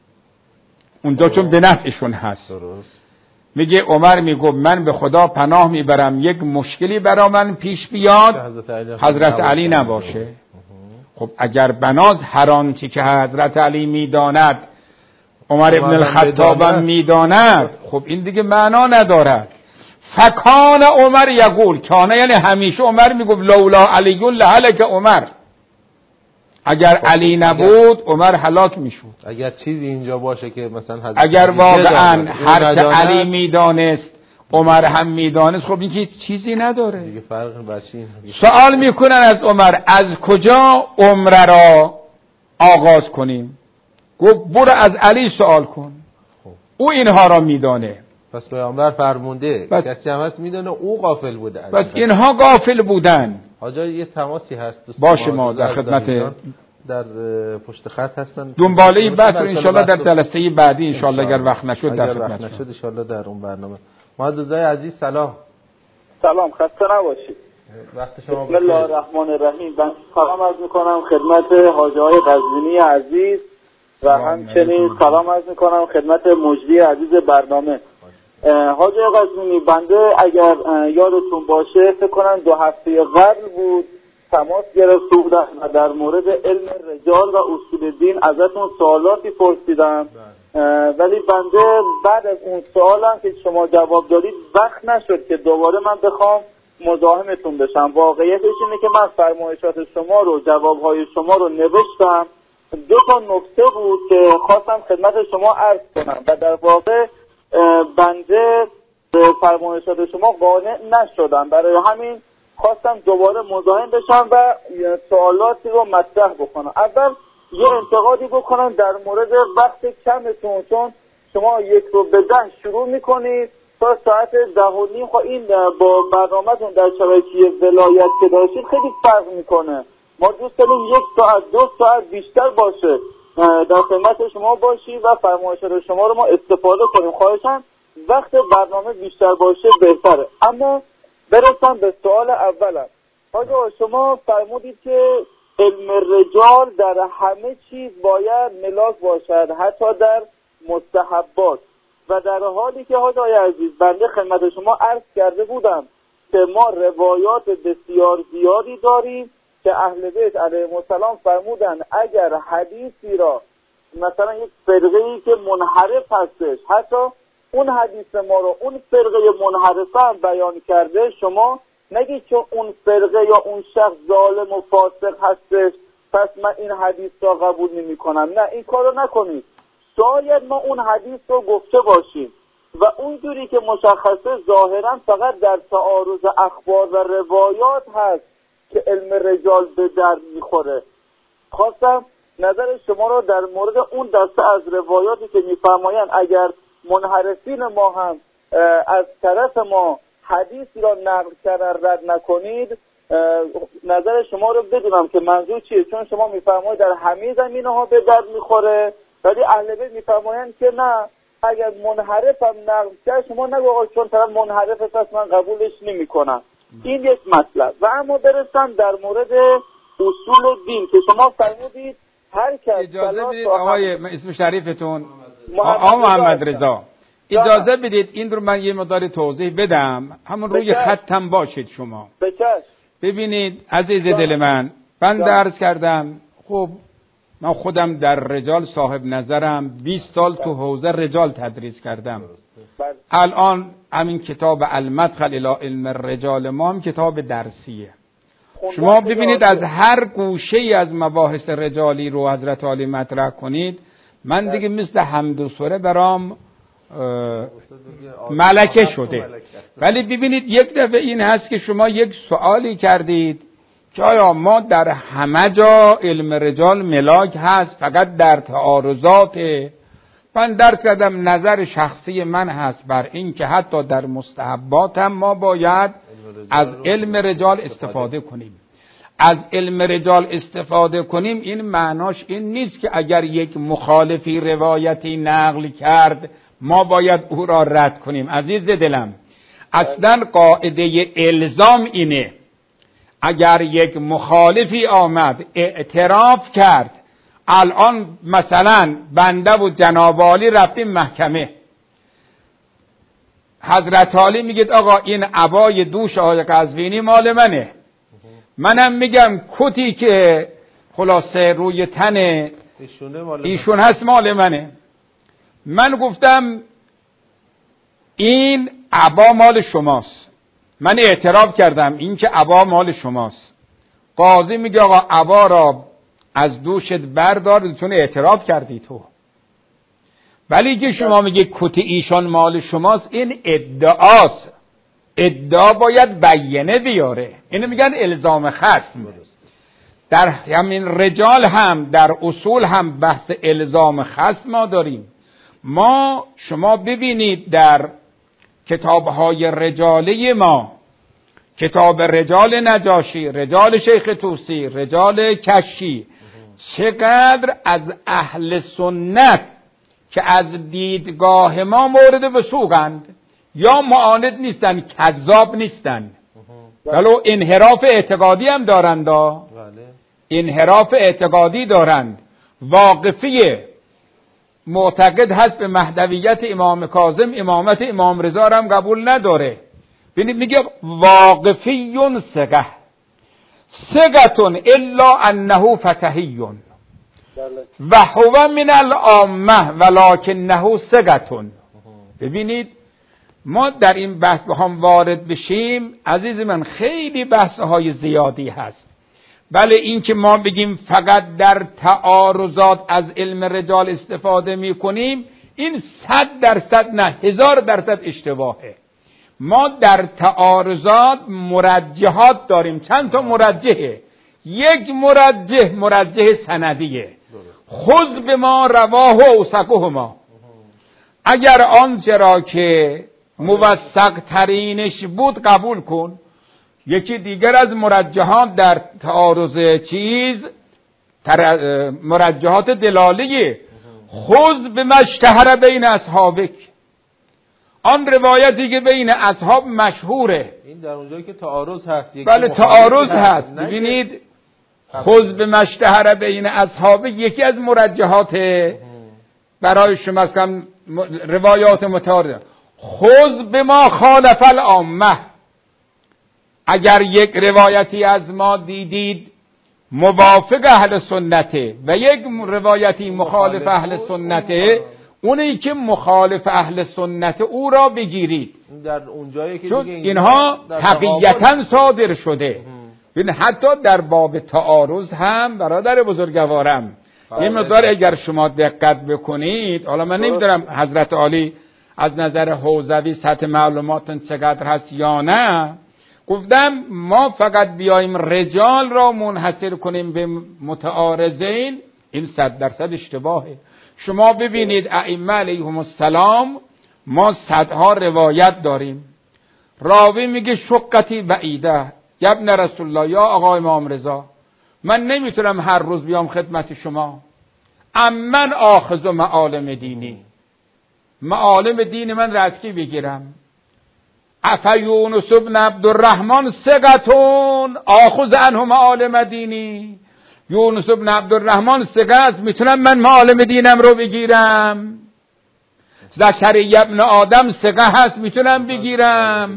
اونجا چون به نفعشون هست. درست. میگه عمر میگه من به خدا پناه میبرم یک مشکلی برا من پیش بیاد حضرت علی نباشه. خب اگر بناز هر آنچه که حضرت علی میداند عمر ابن الخطاب میداند، خب این دیگه معنا ندارد. فکان عمر یقول، کانه یعنی همیشه عمر میگفت لولا علی لهلک عمر، اگر علی نبود عمر هلاک میشد. اگر چیزی اینجا باشه که مثلا حضرت اگر واقعا هر چه علی میدانست عمر هم میدانست، خب این که چیزی نداره دیگه. فرق بچین سوال میکنن از عمر از کجا عمره را آغاز کنیم؟ گفت برو از علی سوال کن. خب. او اینها را میدانه. پس پیامبر فرمونده بس... کسی هم هست میدانه او غافل بوده. بس اینها غافل بودن. حاجا یه تماسی هست باشه، ما در خدمت در پشت خط هستن. دنباله بحث رو انشالله در جلسه بعدی انشالله اگر وقت نشد در خدمت نشد انشالله در اون برنامه. محمدرضای عزیز سلام. سلام، خسته نباشید. وقت شما بسم الله الرحمن الرحیم. من سلام عرض میکنم خدمت حاجی های قزوینی عزیز و همچنین سلام عرض میکنم خدمت مجری عزیز برنامه. حاجی قزوینی، بنده اگر یادتون باشه فکر کنم دو هفته قبل بود تماس گرفته بودم و در مورد علم رجال و اصول دین ازتون سوالاتی پرسیدم، ولی بنده بعد از اون سوالم که شما جواب دادید وقت نشد که دوباره من بخوام مزاحمتون بشم. واقعیتش اینه که من فرمایشات شما رو، جوابهای شما رو نوشتم. دو تا نکته بود که خواستم خدمت شما عرض کنم و در واقع بنده به فرمایشات شما قانع نشدم، برای همین خواستم دوباره مزاحم بشم و سوالاتی رو مطرح بکنم. اول یه انتقادی بکنم در مورد وقت کمتون، چون شما یک رو به ده شروع میکنید تا ساعت ده و نیم. خب این با برنامه‌تون در شبکه ولایت که داشتید خیلی فرق میکنه. ما دوست داریم یک ساعت دو ساعت بیشتر باشه در خدمت شما باشی و فرمایشات شما رو ما استفاده کنیم. خواهشاً وقت برنامه بیشتر باشه بهتره. اما برسم به سوال اولم. آقا شما فرمودید که علم رجال در همه چیز باید ملاک باشد، حتی در مستحبات، و در حالی که حاجی عزیز بنده خدمت شما عرض کرده بودم که ما روایات بسیار زیادی داریم که اهل بیت علیهم السلام فرمودن اگر حدیثی را مثلا یک فرقه‌ای که منحرف هستش، حتی اون حدیث ما رو اون فرقه منحرفه هم بیان کرده، شما نگید چون اون فرقه یا اون شخص ظالم و فاسق هستش پس من این حدیث را قبول نمی کنم. نه، این کار رو نکنید. شاید ما اون حدیث رو گفته باشیم و اونجوری که مشخصه ظاهرا فقط در تعارض اخبار و روایات هست که علم رجال به درد میخوره. خواستم نظر شما رو در مورد اون دسته از روایاتی که میفرمایند اگر منحرفین ما هم از طرف ما حدیثی را نقل کردن رد نکنید، نظر شما رو بدونم که منظور چیه. چون شما میفرمایید در همه زمینه ها به درد میخوره، ولی اهل بیت میفرمایند که نه، اگر منحرف هم نقل کرد شما نگو آقا چون طرف منحرفه پس من قبولش نمیکنم. این یک مطلب. و اما برسم در مورد اصول دین که شما فرمودید هر کس اجازه بدید آقای اسم شریفتون آقا محمد رضا، اجازه بدید این رو من یه مقدار توضیح بدم، همون روی خطم باشید شما. بچش. ببینید عزیز دل من، من درس کردم، خب من خودم در رجال صاحب نظرم، بیست سال تو حوزه رجال تدریس کردم. الان همین کتاب المدخل الی علم الرجال ما هم کتاب درسیه. شما ببینید از هر گوشه ای از مباحث رجالی رو حضرت علی مطرح کنید، من دیگه مثل حمد و سوره برام ملکه شده. ولی ببینید یک دفعه این هست که شما یک سوالی کردید که آیا ما در همه جا علم رجال ملاک هست، فقط در تعارضات؟ من درس کردم نظر شخصی من هست بر این که حتی در مستحبات هم ما باید از علم رجال استفاده کنیم. از علم رجال استفاده کنیم این معناش این نیست که اگر یک مخالفی روایتی نقل کرد ما باید او را رد کنیم. عزیز دلم، اصلا قاعده الزام اینه اگر یک مخالفی آمد اعتراف کرد، الان مثلا بنده و جناب عالی رفتیم محکمه، حضرت عالی میگید آقا این عبای دوش آقای قزوینی مال منه، منم میگم کتی که خلاصه روی تن ایشون هست مال منه. من گفتم این عبا مال شماست، من اعتراف کردم این که عبا مال شماست. قاضی میگه آقا عبا را از دوشت بردار، چون اعتراف کردی تو. ولی که شما میگه کت ایشان مال شماست، این ادعاست. ادعا باید بیانه بیاره. اینو میگن الزام خصم. در همین رجال هم در اصول هم بحث الزام خصم ما داریم. ما شما ببینید در کتاب‌های رجاله ما، کتاب رجال نجاشی، رجال شیخ طوسی، رجال کشی، چقدر از اهل سنت که از دیدگاه ما مورد وثوقند یا معاند نیستن، کذاب نیستن، ولو انحراف اعتقادی هم دارند، انحراف اعتقادی دارند. واقفیه معتقد هست به مهدویت امام کاظم، امامت امام رضا هم قبول نداره. ببینید میگه واقفیون ثقه ثقتون الا انه فتحیون و هو من العامه ولکنه ثقتون. ببینید ما در این بحث بخوام وارد بشیم عزیز من خیلی بحث‌های زیادی هست، بله این که ما بگیم فقط در تعارضات از علم رجال استفاده می کنیم این صد درصد نه هزار درصد اشتباهه. ما در تعارضات مرجحات داریم، چند تا مرجحه. یک مرجح مرجح سندیه، خذ به ما رواه و اوثقهما، اگر آنچه را که موثق ترینش بود قبول کن. یکی دیگر از مرجحات در تعارض چیز مرجحات دلالیه، خذ به مشتهر بین اصحابک، آن روایتی که بین اصحاب مشهوره. این در اونجایی که تعارض هست، بله تعارض هست. ببینید خذ به مشتهر بین اصحابک یکی از مرجحات برای شما کم روایات متعارض. خذ به ما خالف العامه، اگر یک روایتی از ما دیدید موافق اهل سنته و یک روایتی مخالف اهل سنته، اونی که مخالف اهل سنت او را بگیرید، در اونجایی که چون اینها تقییتا صادر شده. ببین حتی در باب تعارض هم برادر بزرگوارم یه مقدار اگر شما دقت بکنید، حالا من نمیدونم حضرت عالی از نظر حوزوی سطح معلوماتن چقدر هست یا نه، گفتم ما فقط بیاییم رجال را منحصر کنیم به متعارضین، این صد درصد اشتباهه. شما ببینید ائمه علیهم السلام ما صدها روایت داریم، راوی میگه شقتی بعیده یا ابن رسول الله، یا آقای امام رضا من نمیتونم هر روز بیام خدمت شما، امن آخذ معالم دینی، معالم دین من راستی بگیرم. افا یونس ابن عبدالرحمن ثقتون آخذ عنه معالم دینی، یونس ابن عبدالرحمن ثقه است، میتونم من معالم دینم رو بگیرم. زکریا ابن آدم ثقه هست، میتونم بگیرم.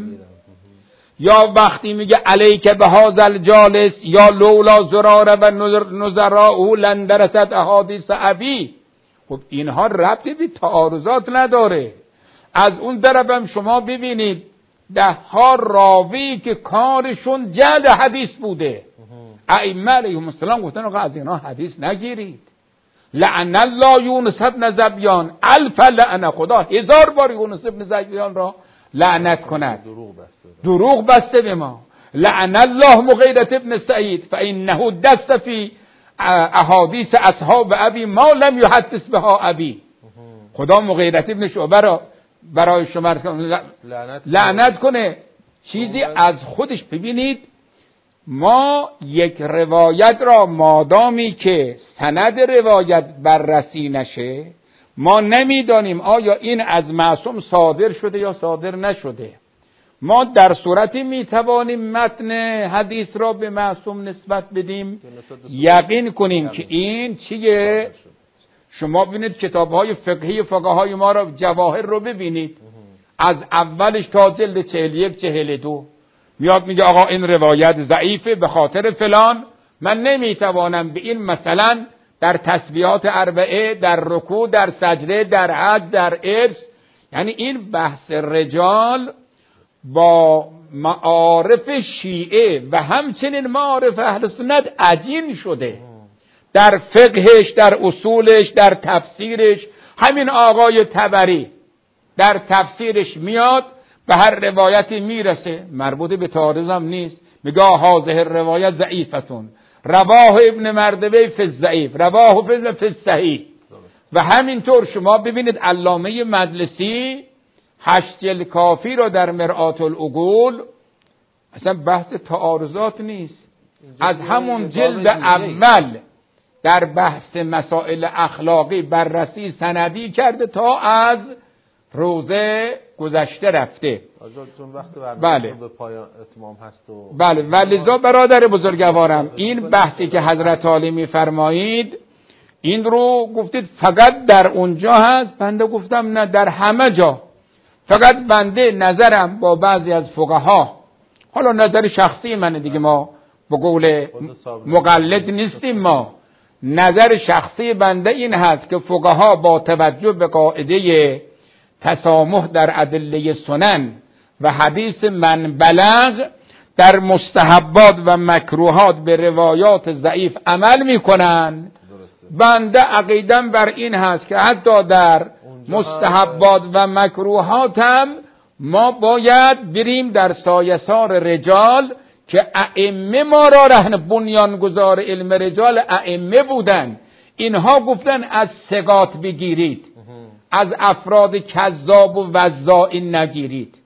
یا وقتی میگه علیک بهذا الجالس یا لولا زرار و نظراء لندرست احادیث ابی، خب اینها ربطی به تعارضات نداره. از اون طرفم شما ببینید ده ها راوی که کارشون جلد حدیث بوده، ائمه علیهم السلام گفتن آقا از اینا حدیث نگیرید. لعن الله یونس ابن زبیان، الف لعن، خدا هزار بار یونس ابن زبیان را لعنت کند، دروغ بسته به ما. لعن الله مغیرة ابن سعید فانه دست فی احادیث اصحاب ابی ما لم یحدث بها ابی، خدا مغیرة ابن شعبه را برای شما لعنت, لعنت کنه، چیزی از خودش. ببینید ما یک روایت را مادامی که سند روایت بررسی نشه، ما نمیدانیم آیا این از معصوم صادر شده یا صادر نشده. ما در صورتی میتوانیم متن حدیث را به معصوم نسبت بدیم یقین کنیم که این چیه. شما ببینید کتاب‌های فقهی فقهای ما را، جواهر رو ببینید، از اولش تا جلد چهل یک چهل دو میاد میگه آقا این روایت ضعیفه به خاطر فلان، من نمیتوانم به این مثلا در تسبیحات اربعه، در رکوع، در سجده، در حج، در ارث. یعنی این بحث رجال با معارف شیعه و همچنین معارف اهل سنت عجین شده، در فقهش، در اصولش، در تفسیرش. همین آقای طبری در تفسیرش میاد به هر روایتی میرسه، مربوط به تعارض هم نیست، میگه هذه روایت ضعیفتون، رواه ابن مردوی فی الضعیف، رواه فی الصحیح. و همینطور شما ببینید علامه مجلسی هشت جلد کافی رو در مرآت العقول، اصلا بحث تعارضات نیست، از همون جلد اول در بحث مسائل اخلاقی بررسی سندی کرده تا از روزه گذشته رفته. بله به پایان اتمام هست و بله. ولذا برادر بزرگوارم این بحثی که حضرت عالی میفرمایید این رو گفتید فقط در اونجا هست، بنده گفتم نه، در همه جا. فقط بنده نظرم با بعضی از فقها، حالا نظر شخصی من دیگه، ما به قول مقلد نیستیم، ما نظر شخصی بنده این هست که فقها با توجه به قاعده تسامح در ادله سنن و حدیث من بلغ در مستحبات و مکروهات به روایات ضعیف عمل میکنن. بنده عقیدم بر این هست که حتی در مستحبات و مکروهات هم ما باید بریم در سایسار رجال که ائمه ما را رهن بنیانگذار علم رجال ائمه بودن. اینها گفتن از ثقات بگیرید، از افراد کذاب و وضاع نگیرید.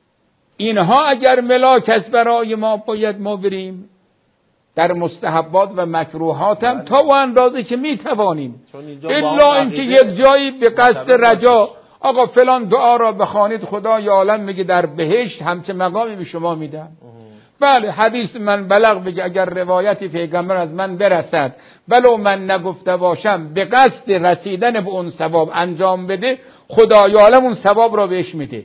اینها اگر ملاک است برای ما، باید ما بریم در مستحبات و مکروهات هم تا و اندازه که میتوانیم، الا اینکه یک جایی به قصد رجا آقا فلان دعا را بخوانید خدای عالم میگه در بهشت همچه مقامی به شما میدم. بله حدیث من بلغ بگه اگر روایتی پیغمبر از من برسد ولو من نگفته باشم به قصد رسیدن به اون ثواب انجام بده، خدای عالم اون ثواب را بهش میده.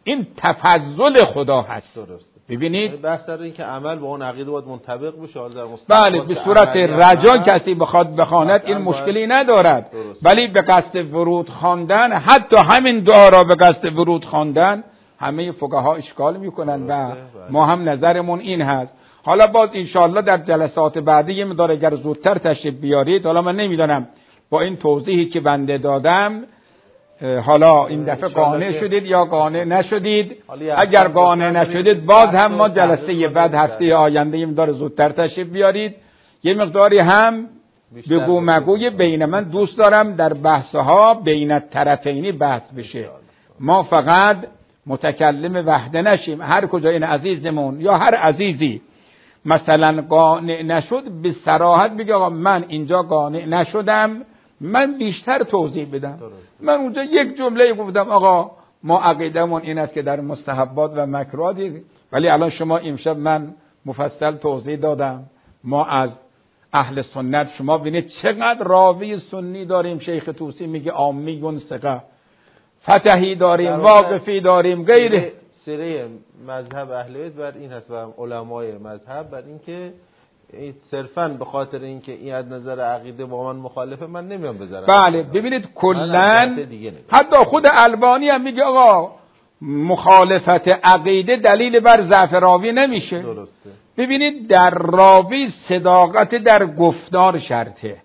این تفضل خدا هست. درسته. ببینید بحث در این که عمل با اون عقیده باید منطبق بشه. حالا در مستقبل بله به صورت رجا کسی بخواد بخواند این مشکلی ندارد، ولی به قصد ورود خواندن، حتی همین دعا را به قصد ورود خواندن همه فقها اشکال میکنن و ما هم نظرمون این هست. حالا باز انشاءالله در جلسات بعدی یه مقدار اگر زودتر تشریف بیارید، حالا من نمیدونم با این توضیحی که بنده دادم حالا این دفعه قانع شدید یا قانع نشدید. اگر قانع نشدید باز هم ما جلسه بعد هفته آینده یه مقدار زودتر تشریف بیارید. یه مقداری هم بگو مگوی بین من دوست دارم در بحثها بین طرفینی بحث بشه، ما فقط متکلم وحده نشیم. هر کجا این عزیزمون یا هر عزیزی مثلا قانع نشد به صراحت بگه آقا من اینجا قانع نشدم، من بیشتر توضیح بدم. من اونجا یک جمله گفتم آقا ما عقیدمون این است که در مستحبات و مکروهات، ولی الان شما امشب من مفصل توضیح دادم. ما از اهل سنت شما ببینید چقدر راوی سنی داریم. شیخ طوسی میگه عامیون ثقه، فتحی داریم، واقفی داریم، غیره. سیره مذهب اهل بیت بر این هست و علمای مذهب بر این که صرفاً به خاطر اینکه این از نظر عقیده با من مخالفه من نمیام بذارم. بله ببینید کلاً حتی خود البانی هم میگه آقا مخالفت عقیده دلیل بر ضعف راوی نمیشه. درسته. ببینید در راوی صداقت در گفتار شرطه،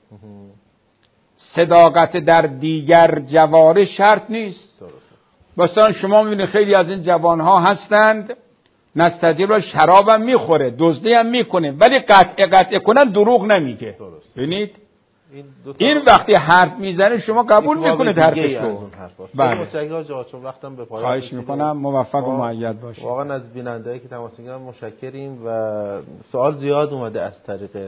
صداقت در دیگر جواره شرط نیست. درسته. مثلا شما میبینید خیلی از این جوانها هستند نستجیب را شراب هم میخوره، دزدی هم میکنه، ولی قطع قطع کنن دروغ نمیگه. ببینید این, این وقتی حرف میزنه شما قبول میکنید حرفشو. بله متشکرم جناب، چون وقتم به پایان خواهش میکنم موفق و مؤید باشید. واقعا از بینندهایی که تماس میگیرن متشکریم و سوال زیاد اومده از طریق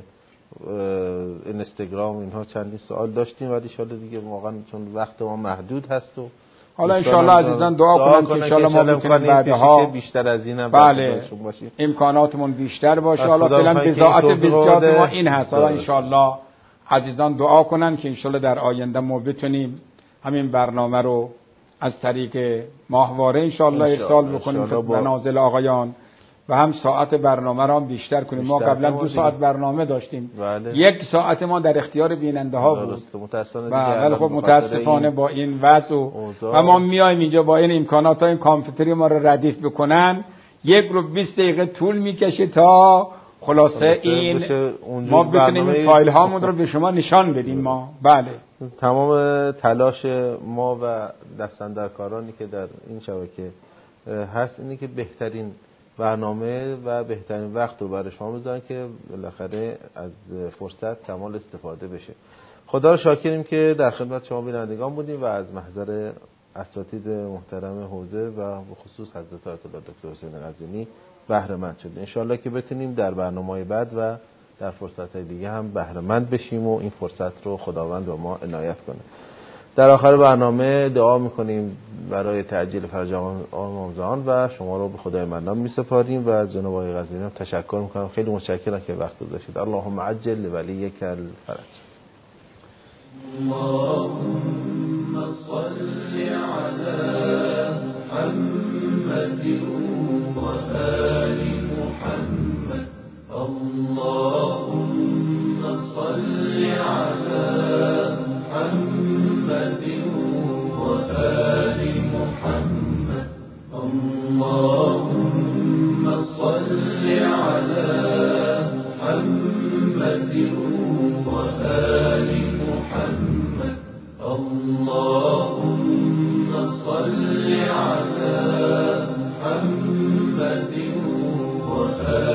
اینستاگرام اینها، چندین سوال داشتیم ولی ان شاءالله دیگه واقعا چون وقت ما محدود هست و حالا انشاءالله عزیزان دعا کنن که انشاءالله ما بتونیم بعدها بیشتر از اینم بله امکاناتمون بیشتر باشه. حالا فعلا بضاعت بسیار ما این هست. حالا انشاءالله عزیزان دعا کنن که انشاءالله در آینده ما بتونیم همین برنامه رو از طریق ماهواره انشاءالله ارسال بکنیم به منازل آقایان و هم ساعت برنامه را هم بیشتر کنیم. ما قبلا دو ساعت برنامه داشتیم، بله. یک ساعت ما در اختیار بیننده ها بود ولی خب متاسفانه با این وضع و, و ما میایم اینجا با این امکانات ها این کامپیوتری ما رو ردیف بکنن، یک رو بیست دقیقه طول میکشه تا خلاصه این ما بتونیم این فایل هامون رو به شما نشان بدیم. ما بله تمام تلاش ما و دستاندرکارانی که در این شبکه هست اینه که بهترین برنامه و بهترین وقت رو برای شما بذارن که بالاخره از فرصت کمال استفاده بشه. خدا رو شاکریم که در خدمت شما بینندگان بودیم و از محضر اساتید محترم حوزه و بخصوص حضرت آیت الله دکتر حسین قزوینی بهره مند شدیم. ان شاءالله که بتونیم در برنامه‌های بعد و در فرصت‌های دیگه هم بهره مند بشیم و این فرصت رو خداوند به ما عنایت کنه. در آخر برنامه دعا میکنیم برای تعجیل فرج آموزان و شما رو به خدای منان میسپاریم و از جناب آقای قزوینی تشکر میکنم. خیلی متشکرم که وقت گذاشتید. اللهم عجل ولیک الفرج. اللهم صل علی محمد و آل محمد. اللهم صل علی محمد وآل محمد. اللهم صل على محمد وآل محمد. اللهم صل على محمد وآل